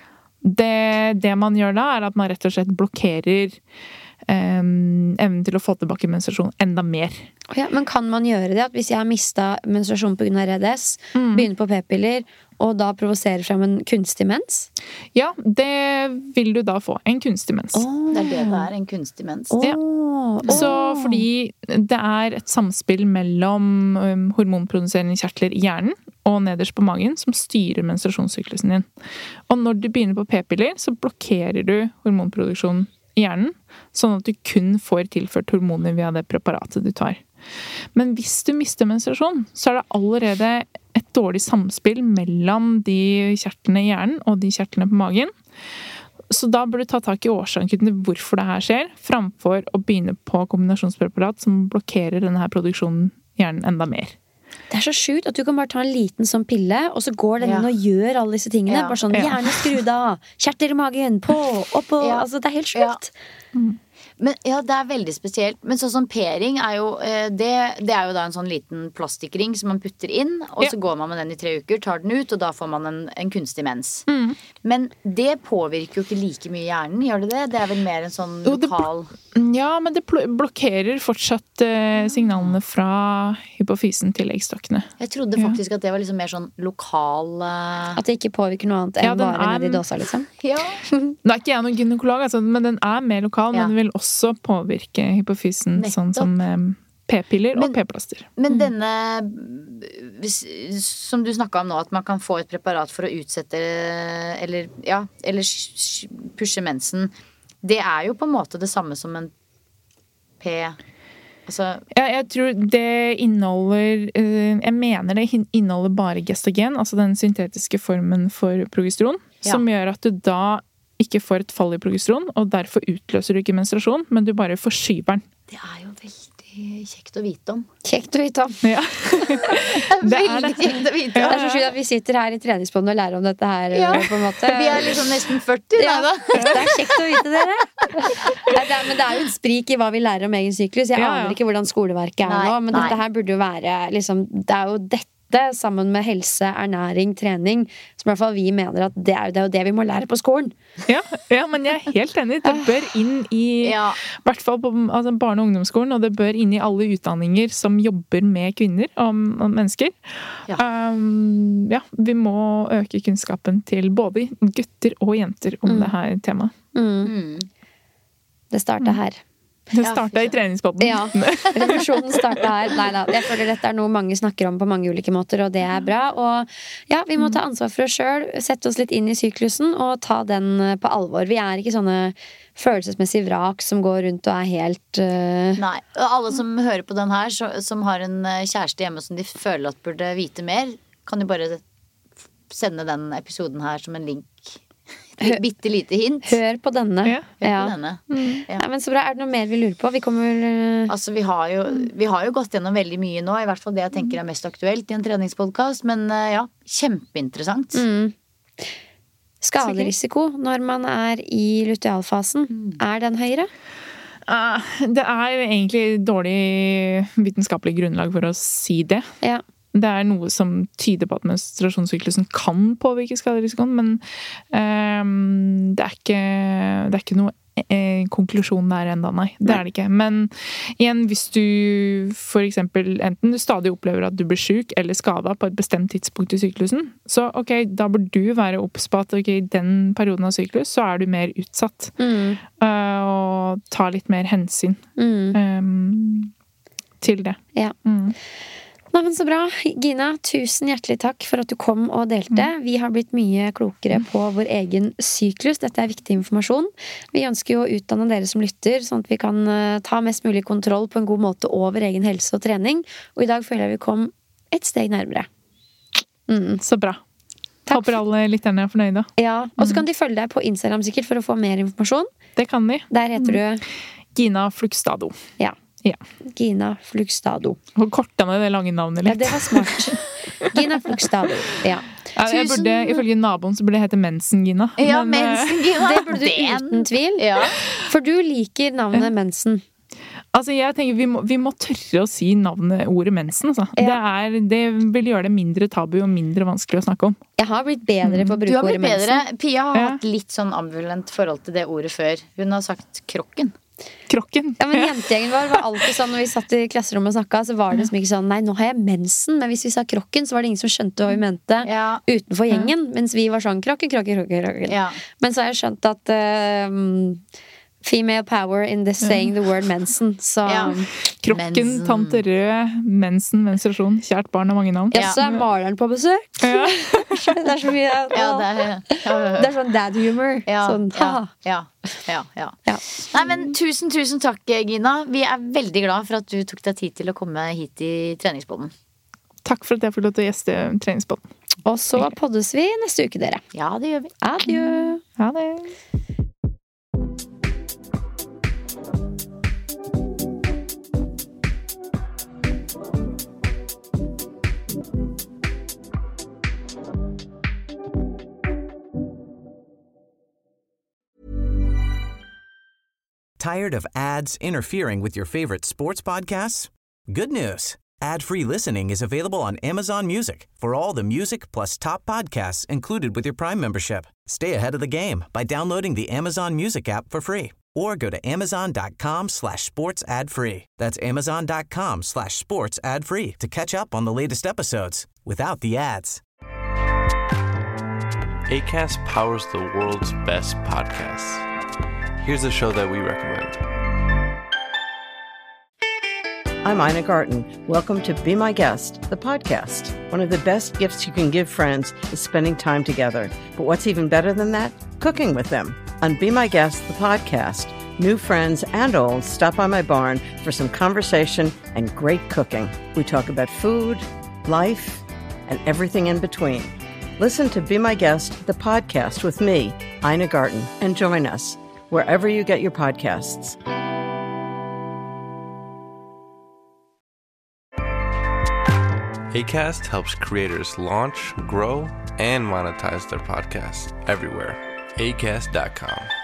Det, det man gjør da, er at man rett og slett blokkerer Um, evnen til å få tilbake menstruasjon enda mer. Ja, men kan man gjøre det? At hvis jeg har mistet menstruasjon på grunn av R D S, mm. begynner på p-piller, og da provoserer frem en kunstig mens? Ja, det vil du da få. En kunstig mens. Oh. Det er det det er, en kunstig mens. Oh. Ja. Så fordi det er et samspill mellom um, hormonproduserende kjertler i hjernen og nederst på magen som styrer menstruasjonssyklusen din. Og når du begynner på p-piller, så blokkerer du hormonproduksjonen i hjernen, sånn at du kun får tilført hormoner via det preparatet du tar. Men hvis du mister menstruasjon, så er det allerede et dårlig samspill mellom de kjertlene i hjernen og de kjertlene på magen. Så da bør du ta tak i årsaken til hvorfor det her skjer, framfor å begynne på kombinasjonspreparat som blokkerer denne her produksjonen i hjernen enda mer. Det er så sjukt at du kan bare ta en liten sånn pille, og så går den inn og gjør alle disse tingene. Ja. Bare sånn, hjerne skrudd av, kjertler i magen, på, opp og, Ja. altså det er helt sjukt. Ja. Mm. Men ja, det er veldig spesielt. Men sånn som p-ring er jo det, det er jo da en sånn liten plastikkring som man putter inn, og så går man med den i tre uker, tar den ut, og da får man en, en kunstig mens. Mm. Men det påvirker jo ikke like mye hjernen, gjør det det? Det er vel mer en sånn lokal... Ja, men det blokkerer fortsatt eh, signalene fra hypofysen til eggstokkene. Jeg trodde faktisk ja. at det var liksom mer sånn lokal... Uh... At det ikke påvirker noe annet enn ja, bare er... nedi dåsa, liksom. Ja. Nå er ikke jeg noen gynekolog, altså, men den er mer lokal, ja. men den vil også påvirke hypofysen, Nettopp. Sånn som eh, p-piller og p-plaster. Men denne, hvis, som du snakket om nå, at man kan få et preparat for å utsette, eller, ja, eller pushe mensen, det er jo på en måte det samme som en P... Altså... Ja, jeg tror det inneholder Jeg mener det inneholder bare gestagen, altså den syntetiske formen for progesteron, ja. Som gjør at du da ikke får et fall i progesteron, og derfor utløser du ikke menstruasjon, men du bare forskyver den. Det er jo veldig kjekt å vite om. Kjekt å vite om. Ja. det er det. Kjekt å vite om. Det er så sjukt at vi sitter her i treningsbånden og lærer om dette her, ja. på en måte. Vi er liksom nesten førti, ja. da. Det er kjekt å vite dere. Det er, men det er jo et sprik i hva vi lærer om egen syklus. Jeg ja, ja. aner ikke hvordan skoleverket er nei, nå, men nei. dette her burde jo være liksom, det er jo dette sammen med helse, ernæring, trening, som i hvert fall vi mener at det er, det er jo det vi må lære på skolen. Ja, ja, men jeg er helt enig. Det bør inn i ja. hvert fall på altså barne- og ungdomsskolen, og det bør inn i alle utdanninger som jobber med kvinner og, og mennesker. Ja. Um, ja, vi må øke kunnskapen til både gutter og jenter om mm. det her temaet. Mm. Det starter her. Det startet ja, i treningspodden. Ja, revolusjonen startet her. Neida, jeg føler dette er noe mange snakker om på mange ulike måter, og det er bra. Og ja, vi må ta ansvar for oss selv, sette oss litt inn i syklusen, og ta den på alvor. Vi er ikke sånne følelsesmessige vrak som går rundt og er helt uh... Nei, og alle som hører på den her, så, som har en kjæreste hjemme som de føler at burde vite mer, kan jo bare sende den episoden her som en link. Et bitte lite hint. Hør på denne. Ja. Hør ja. på denne. Mm. Ja. Nei, men så bra. Er det noe mer vi lurer på? Vi kommer uh... Altså, vi har, jo, vi har jo gått gjennom veldig mye nå, i hvert fall det jeg tenker er mest aktuelt i en treningspodcast, men uh, ja, kjempeinteressant. Mm. Skaderisiko når man er i lutealfasen, mm. er den høyere? Uh, det er egentlig dårlig vitenskapelig grunnlag for å si det. Ja. Det er noe som tyder på at menstruasjonssyklusen kan påvirke skaderisikoen, men um, det, er ikke, det er ikke noe eh, konklusjon der enda, nei. Det er det ikke. Men igjen, hvis du for eksempel enten du stadig opplever at du blir syk eller skadet på et bestemt tidspunkt i syklusen, så ok, da bør du være obs på at ok, i den perioden av syklus så er du mer utsatt. Mm. Uh, og ta litt mer hensyn mm. um, til det. Ja. Mm. Nei, men så bra. Gina, tusen hjertelig takk for at du kom og delte. Vi har blitt mye klokere på vår egen syklus. Dette er viktig informasjon. Vi ønsker jo å utdanne dere som lytter, sånn at vi kan ta mest mulig kontroll på en god måte over egen helse og trening. Og i dag føler jeg vi kom et steg nærmere. Mm. Så bra. Takk. Håper alle lytterne er fornøyde. Ja, og så kan de følge deg på Instagram sikkert for å få mer informasjon. Det kan de. Der heter du Gina Flugstado. Ja. Ja. Gina Flugstado. Hun kortet ned det lange navnet litt. Ja, det var smart. Gina Flugstado, ja. Ja, jeg burde, ifølge naboen så burde det hete Mensen-Gina. Ja, men, Mensen-Gina. Det burde du uten tvil. Ja. For du liker navnet Mensen. Altså, jeg tenker vi må, vi må tørre å si navnet ordet mensen, altså. Ja. Det, er, det vil gjøre det mindre tabu og mindre vanskelig å snakke om. Jeg har blitt bedre på å bruke ordet mensen. Du har blitt bedre. Pia har ja. hatt litt sånn ambivalent forhold til det ordet før. Hun har sagt krokken. Krokken. Ja, men jentegjengen vår var alltid sånn når vi satt i klasserommet og snakket, så var det liksom ikke sånn, nei, nå har jeg mensen, men hvis vi sa krokken, så var det ingen som skjønte hva vi mente ja. utenfor gjengen, mens vi var sånn, krokken, krokken, krokken, krokken. Ja. Men så har jeg skjønt at uh, female power in the saying the word mensen. Så Ja. Krokken, Mensen. tante Rød, mensen, menstruasjon. Kjært barn har mange navn. ja, så er maleren på besøk. Ja. Det er så mye Ja, det er, ja, ja, Det er sånn dad humor. ja, Sånn, ja, haha. ja, ja, ja. Ja. Nei, men tusen, tusen takk, Gina. Vi er veldig glad for at du tok deg tid til å komme hit i treningspodden. Takk for at jeg får lov til å gjeste treningspodden. Og så poddes vi neste uke, dere. Ja, det gjør vi. Adjø. Ha det. Tired of ads interfering with your favorite sports podcasts? Good news. Ad-free listening is available on Amazon Music for all the music plus top podcasts included with your Prime membership. Stay ahead of the game by downloading the Amazon Music app for free or go to amazon.com slash sports ad free. That's amazon.com slash sports ad free to catch up on the latest episodes without the ads. Acast powers the world's best podcasts. Here's a show that we recommend. I'm Ina Garten. Welcome to Be My Guest, the podcast. One of the best gifts you can give friends is spending time together. But what's even better than that? Cooking with them. On Be My Guest, the podcast, new friends and old stop by my barn for some conversation and great cooking. We talk about food, life, and everything in between. Listen to Be My Guest, the podcast with me, Ina Garten, and join us wherever you get your podcasts. Acast helps creators launch, grow, and monetize their podcasts everywhere. acast dot com.